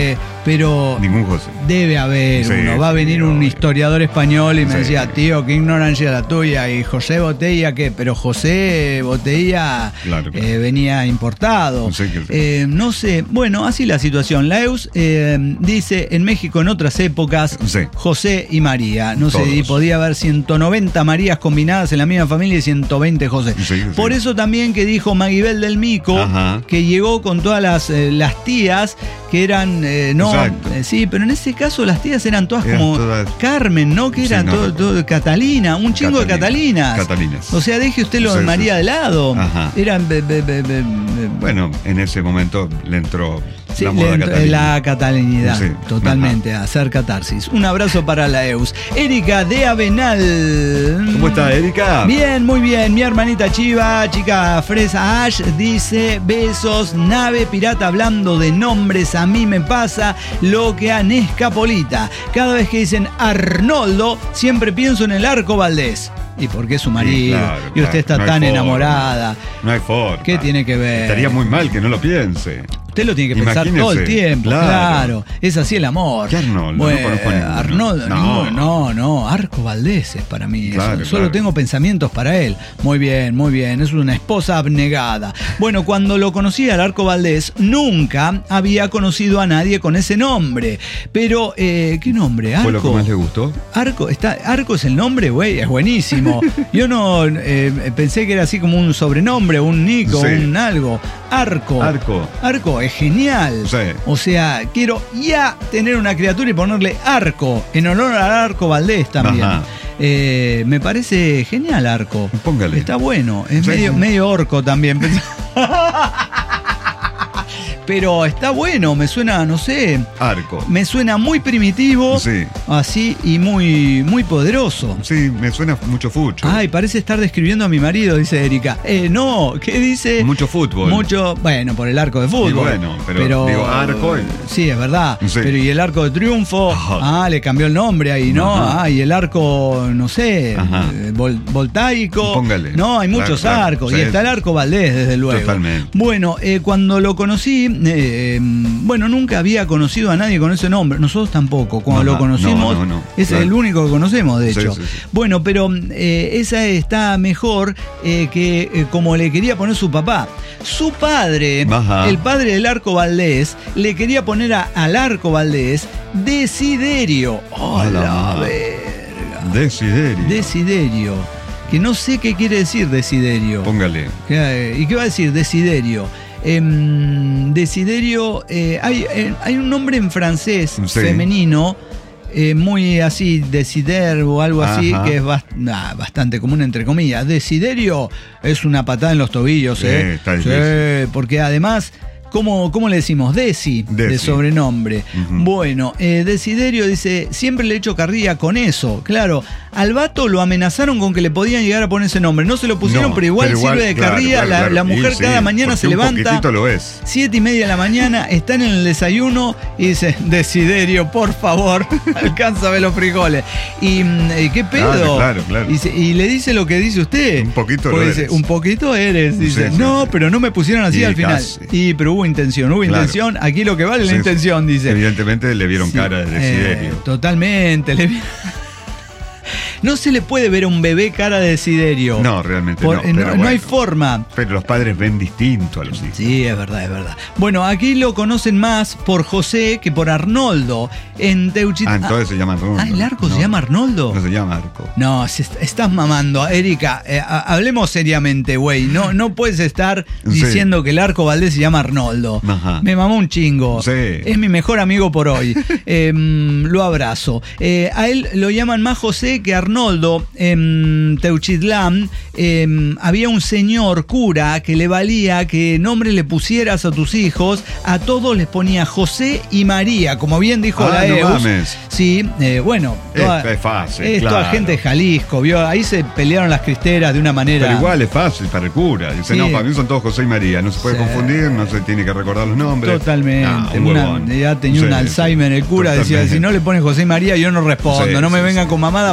pero ningún José. debe haber uno. Va a venir un historiador español y me decía, tío, qué ignorancia la tuya. Y José Botella, ¿qué? Pero José Botella claro. Venía importado. No sé. Bueno, así la situación. La EUS dice, en México en otras épocas, José y María. No sé, y podía haber 190 Marías combinadas en la misma familia y 120 José. Por eso también que dijo Maguibel del Mico, que llegó con todas las tías que eran, sí, pero en ese caso las tías eran todas Carmen, ¿no? Que eran todo Catalina, un chingo de Catalinas. O sea, deje usted lo de María de lado. Eran bueno, en ese momento le entró la moda la catalinidad, totalmente, a hacer catarsis. Un abrazo para la EUS. Erika de Avenal. ¿Cómo está, Erika? Bien, muy bien. Mi hermanita Chiva, chica fresa Ash, dice, besos, nave pirata. Hablando de nombres, a mí me pasa lo que a Nescapolita. Cada vez que dicen Arnoldo, siempre pienso en el Arco Valdés. Y porque es su marido, y usted está tan enamorada. No hay forma. ¿Qué tiene que ver? Estaría muy mal que no lo piense. Usted lo tiene que pensar todo el tiempo, claro. Es así el amor. ¿Qué Arnoldo? Bueno, no conozco ninguno. Arnoldo, no. Arco Valdés es para mí. Solo tengo pensamientos para él. Muy bien. Es una esposa abnegada. Bueno, cuando lo conocí al Arco Valdés, nunca había conocido a nadie con ese nombre. Pero, ¿qué nombre? Arco. ¿Fue lo que más le gustó? Arco es el nombre, güey, es buenísimo. Yo no pensé que era así como un sobrenombre, un nico, un algo. Arco es genial. O sea, quiero ya tener una criatura y ponerle Arco, en honor al Arco Valdés también. Me parece genial Arco. Póngale. Está bueno. Es medio orco también. Pero está bueno, me suena, no sé. Arco. Me suena muy primitivo. Así y muy, muy poderoso. Sí, me suena mucho fucho. Ay, parece estar describiendo a mi marido, dice Erika. No, ¿qué dice? Mucho fútbol. Bueno, por el arco de fútbol. Y bueno, pero digo, arco. Sí, es verdad. Pero y el arco de triunfo. Le cambió el nombre ahí, ¿no? Y el arco, no sé, voltaico. Póngale. No, hay muchos arcos. Y está el Arco Valdés, desde luego. Totalmente. Bueno, cuando lo conocí, nunca había conocido a nadie con ese nombre. Nosotros tampoco. Cuando lo conocimos, es el único que conocemos, de hecho. Sí. Bueno, pero esa está mejor que como le quería poner su papá. Su padre, el padre del Arco Valdés, le quería poner al Arco Valdés Desiderio. ¡Oh, la verga! Desiderio. Que no sé qué quiere decir Desiderio. Póngale. ¿Y qué va a decir Desiderio? Desiderio, hay un nombre en francés femenino, muy así, Desider o algo así, que es bastante común entre comillas. Desiderio es una patada en los tobillos, porque además, ¿cómo le decimos? Desi, de sobrenombre. Bueno, Desiderio dice, siempre le echo carrilla con eso. Claro, al vato lo amenazaron con que le podían llegar a poner ese nombre. No se lo pusieron, pero igual sirve de carrilla. La mujer cada mañana se levanta, 7:30 de la mañana, están en el desayuno y dice, Desiderio, por favor, alcánzame los frijoles. Y ¿qué pedo? Claro. Y le dice lo que dice usted. Un poquito lo dice, eres. Un poquito eres. Dice, pero no me pusieron así al final. Pero hubo intención. Aquí lo que vale es la intención, dice. Evidentemente le vieron cara de Desiderio. Totalmente. No se le puede ver a un bebé cara de Desiderio. No, realmente no hay forma. Pero los padres ven distinto a los hijos. Sí, es verdad. Bueno, aquí lo conocen más por José que por Arnoldo. En Teuchitlán. Entonces se llama Arnoldo. ¿El Arco se llama Arnoldo? No se llama Arco. No, estás mamando. Erika, hablemos seriamente, güey. No puedes estar diciendo que el Arco Valdés se llama Arnoldo. Me mamó un chingo. Es mi mejor amigo por hoy. Lo abrazo. A él lo llaman más José que Arnoldo. En Teuchitlán había un señor cura que le valía que nombre le pusieras a tus hijos. A todos les ponía José y María, como bien dijo la EUS. Sí, bueno. Es fácil. Es toda gente de Jalisco, ¿vio? Ahí se pelearon las cristeras de una manera. Pero igual es fácil para el cura. Dice, para mí son todos José y María. No se puede confundir, no se tiene que recordar los nombres. Totalmente. Ya tenía un Alzheimer el cura. Decía, si no le pones José y María, yo no respondo. No me vengan con mamada porque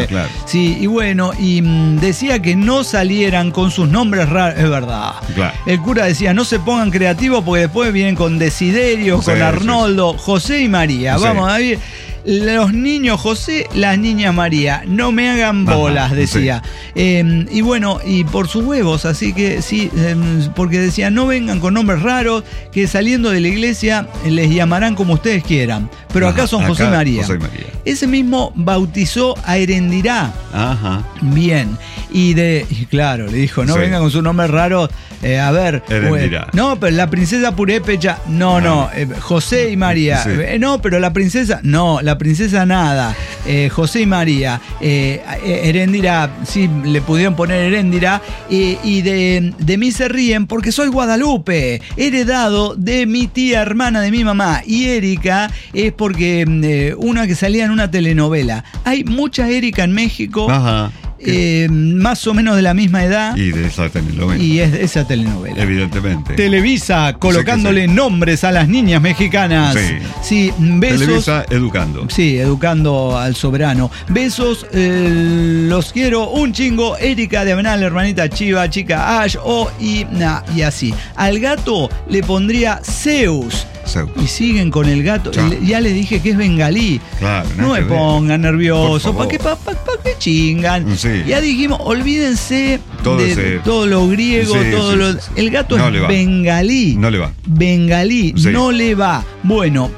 claro. Sí, y bueno, y decía que no salieran con sus nombres raros, es verdad. Claro. El cura decía, no se pongan creativos porque después vienen con Desiderio, Sí, con Arnoldo, sí. José y María. Sí. Vamos a ver. Los niños José, las niñas María, no me hagan bolas, decía. Y bueno, y por sus huevos, así que sí, porque decía, no vengan con nombres raros, que saliendo de la iglesia les llamarán como ustedes quieran. Pero acá son José y María. José y María. Ese mismo bautizó a Herendirá. Ajá. Bien, y claro, le dijo, no Sí. venga con su nombre raro, a ver, Herendirá. no, pero la princesa Purépecha, no, José y María, Sí. no, pero la princesa, no, la princesa nada, José y María, Herendirá, sí, le pudieron poner Herendirá, y de mí se ríen porque soy Guadalupe, heredado de mi tía hermana de mi mamá, y Erika es porque una que salía en una telenovela. Hay mucha Erika en México. Ajá. Más o menos de la misma edad, Y de esa telenovela. y es de esa telenovela. Evidentemente. Televisa colocándole Sí que sí. nombres a las niñas mexicanas. Sí. Sí, besos. Televisa educando. Sí, educando al soberano. Besos, los quiero un chingo. Erika de Avenal, hermanita Chiva, chica Ash, y así. Al gato le pondría Zeus. Zeus. Y siguen con el gato. Chao. Ya les dije que es bengalí. Claro, No me nada que ver. pongan nervioso. Por ¿Para favor. qué chingan? Sí. Ya dijimos, olvídense Todo de ese- todo lo griego, Sí, todo sí, lo. sí, sí. El gato No es le va. bengalí. No le va. Bengalí, Sí. no le va. Bueno,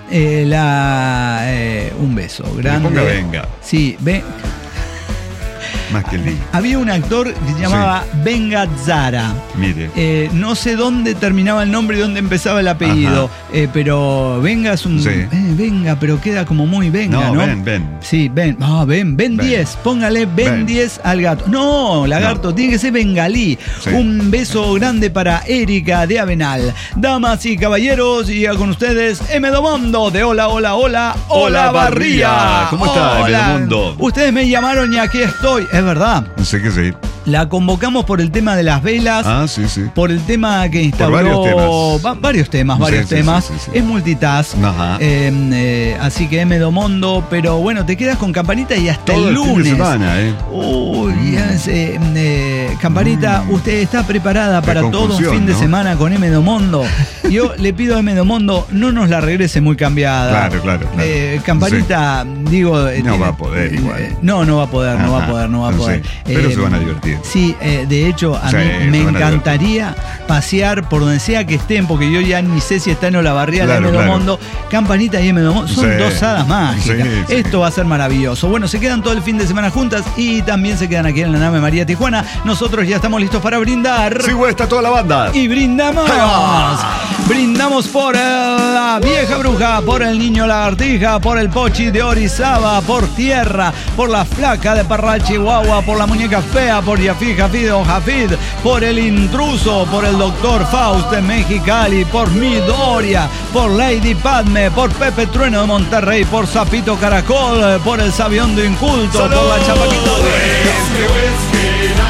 un beso grande. ponga venga. Sí, Más que el día. había un actor que se llamaba Venga Zara. Mire. No sé dónde terminaba el nombre y dónde empezaba el apellido, pero Venga es un... Sí. Venga, pero queda como muy Venga, ¿no? ven. Sí, ven 10, póngale Ben Ven. 10 al gato. No, lagarto, tiene que ser bengalí. Sí. Un beso grande para Erika de Avenal. Damas y caballeros, y con ustedes, Emedomondo de Hola, Hola, Hola, Hola, Barría. Barría. ¿Cómo está, Hola. Emedomondo? Ustedes me llamaron y aquí estoy, es verdad. Sé que sí. La convocamos por el tema de las velas. Ah, sí. Por el tema que instauró. varios temas. Varios Sí, temas. sí. Es multitask. Ajá. Así que Emedomondo. Pero bueno, te quedas con Campanita y hasta Todo el el fin de lunes. semana, ¿eh? Uy, Campanita, usted está preparada para todo un confusión, fin de ¿no? semana con Emedomondo. Yo le pido a Emedomondo, no nos la regrese muy cambiada. Claro. Campanita, digo. No va a poder igual. No va a poder, no va a Ajá. poder, no va a Sí. poder. Pero se van a divertir. Sí, de hecho, a Sí, mí me se van a encantaría pasear por donde sea que estén, porque yo ya ni sé si está en Olavarría, Claro, en Emedomondo. Campanita y Emedomondo son Sí. dos hadas mágicas. Sí. Esto va a ser maravilloso. Bueno, se quedan todo el fin de semana juntas y también se quedan aquí en la nave María Tijuana. Nosotros ya estamos listos para brindar. Sí, güey, está toda la banda. Y brindamos. Ahí va. Brindamos por la vieja bruja, por el niño lagartija, por el pochi de Orizaba, por tierra, por la flaca de Parral, Chihuahua, por la muñeca fea, por Yafid, Jafid o Jafid, por el intruso, por el doctor Faust de Mexicali, por Midoriya, por Lady Padme, por Pepe Trueno de Monterrey, por Zapito Caracol, por el Sabiondo Inculto, por la Chapaquita de...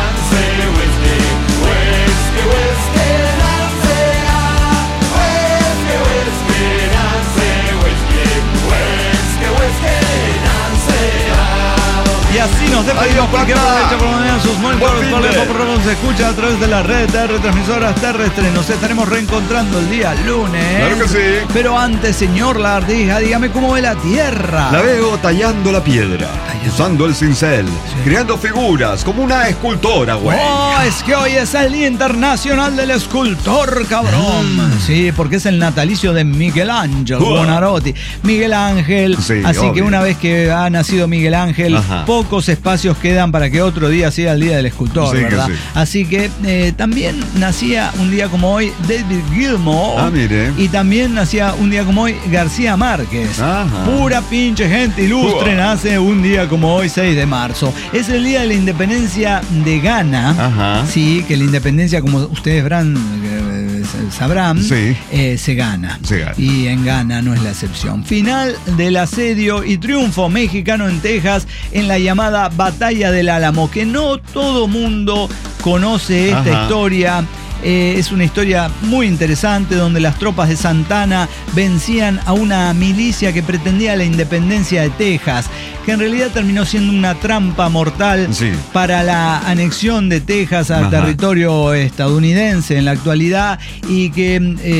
Y así nos despedimos porque aprovecha por mañana sus monitores. Se escucha a través de la red de retransmisoras terrestres. Nos estaremos reencontrando el día lunes. Claro que sí. Pero antes, señor Lagartija, dígame cómo ve la tierra. La veo tallando la piedra, usando el cincel, creando figuras como una escultora, güey. Oh, es que hoy es el Día Internacional del Escultor, cabrón. Sí, porque es el natalicio de Miguel Ángel Buonarroti. Miguel Ángel. Sí, así que obvio. una vez que ha nacido Miguel Ángel, Ajá. pocos espacios quedan para que otro día sea el Día del Escultor, Sí, que ¿verdad? sí. Así que también nacía un día como hoy David Gilmour. Ah, mire. Y también nacía un día como hoy García Márquez. Ajá. Pura pinche gente ilustre nace un día como hoy, 6 de marzo. Es el día de la independencia de Ghana. Ajá. Sí, que la independencia, como ustedes sabrán, Sí. se gana. Se gana. Y en Ghana no es la excepción. Final del asedio y triunfo mexicano en Texas en la llamada Batalla del Álamo, que no todo mundo conoce esta Ajá. historia. Es una historia muy interesante donde las tropas de Santana vencían a una milicia que pretendía la independencia de Texas, que en realidad terminó siendo una trampa mortal para la anexión de Texas al territorio estadounidense en la actualidad, y que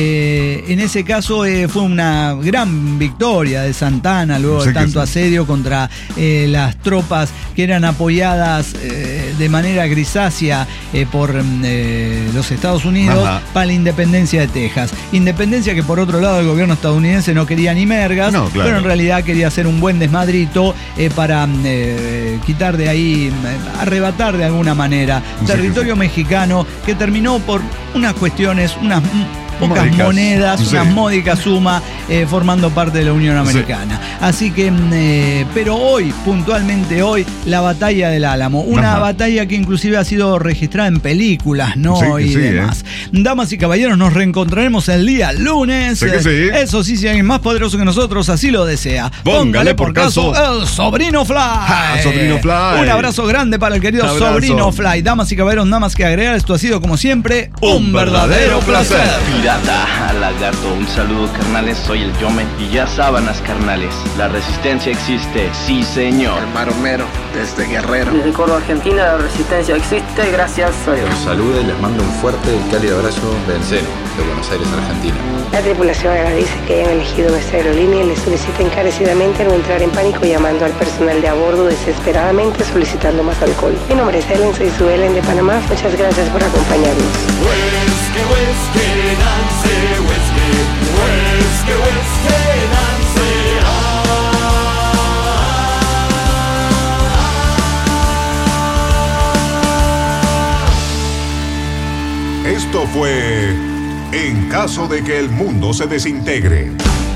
en ese caso fue una gran victoria de Santana luego de tanto asedio contra las tropas que eran apoyadas de manera grisácea por los Estados Unidos para la independencia de Texas. Independencia que por otro lado el gobierno estadounidense no quería ni mergas, pero en realidad quería hacer un buen desmadrito para quitar de ahí, arrebatar de alguna manera territorio mexicano, que terminó por unas cuestiones, unas pocas monedas, una módica suma, formando parte de la Unión Americana. Así que, pero hoy, puntualmente hoy, la batalla del Álamo, una batalla que inclusive ha sido registrada en películas, ¿no? Y demás. Damas y caballeros, nos reencontraremos el día lunes. Eso sí, si alguien más poderoso que nosotros así lo desea. Póngale por caso el Sobrino Fly. Sobrino Fly. Un abrazo grande para el querido Sobrino Fly. Damas y caballeros, nada más que agregar, esto ha sido como siempre un verdadero placer. Pirata, lagarto, un saludo carnales, soy el Yome y ya sábanas carnales, la resistencia existe, sí señor. El Maromero, desde Guerrero. Desde Córdoba, Argentina, la resistencia existe, gracias a Dios. Los saludo y les mando un fuerte y cálido abrazo de Enceno, de Buenos Aires, Argentina. La tripulación agradece que hayan elegido nuestra aerolínea y les solicita encarecidamente no entrar en pánico llamando al personal de a bordo desesperadamente solicitando más alcohol. Mi nombre es Ellen, soy su Ellen de Panamá, muchas gracias por acompañarnos. Esto fue En caso de que el mundo se desintegre.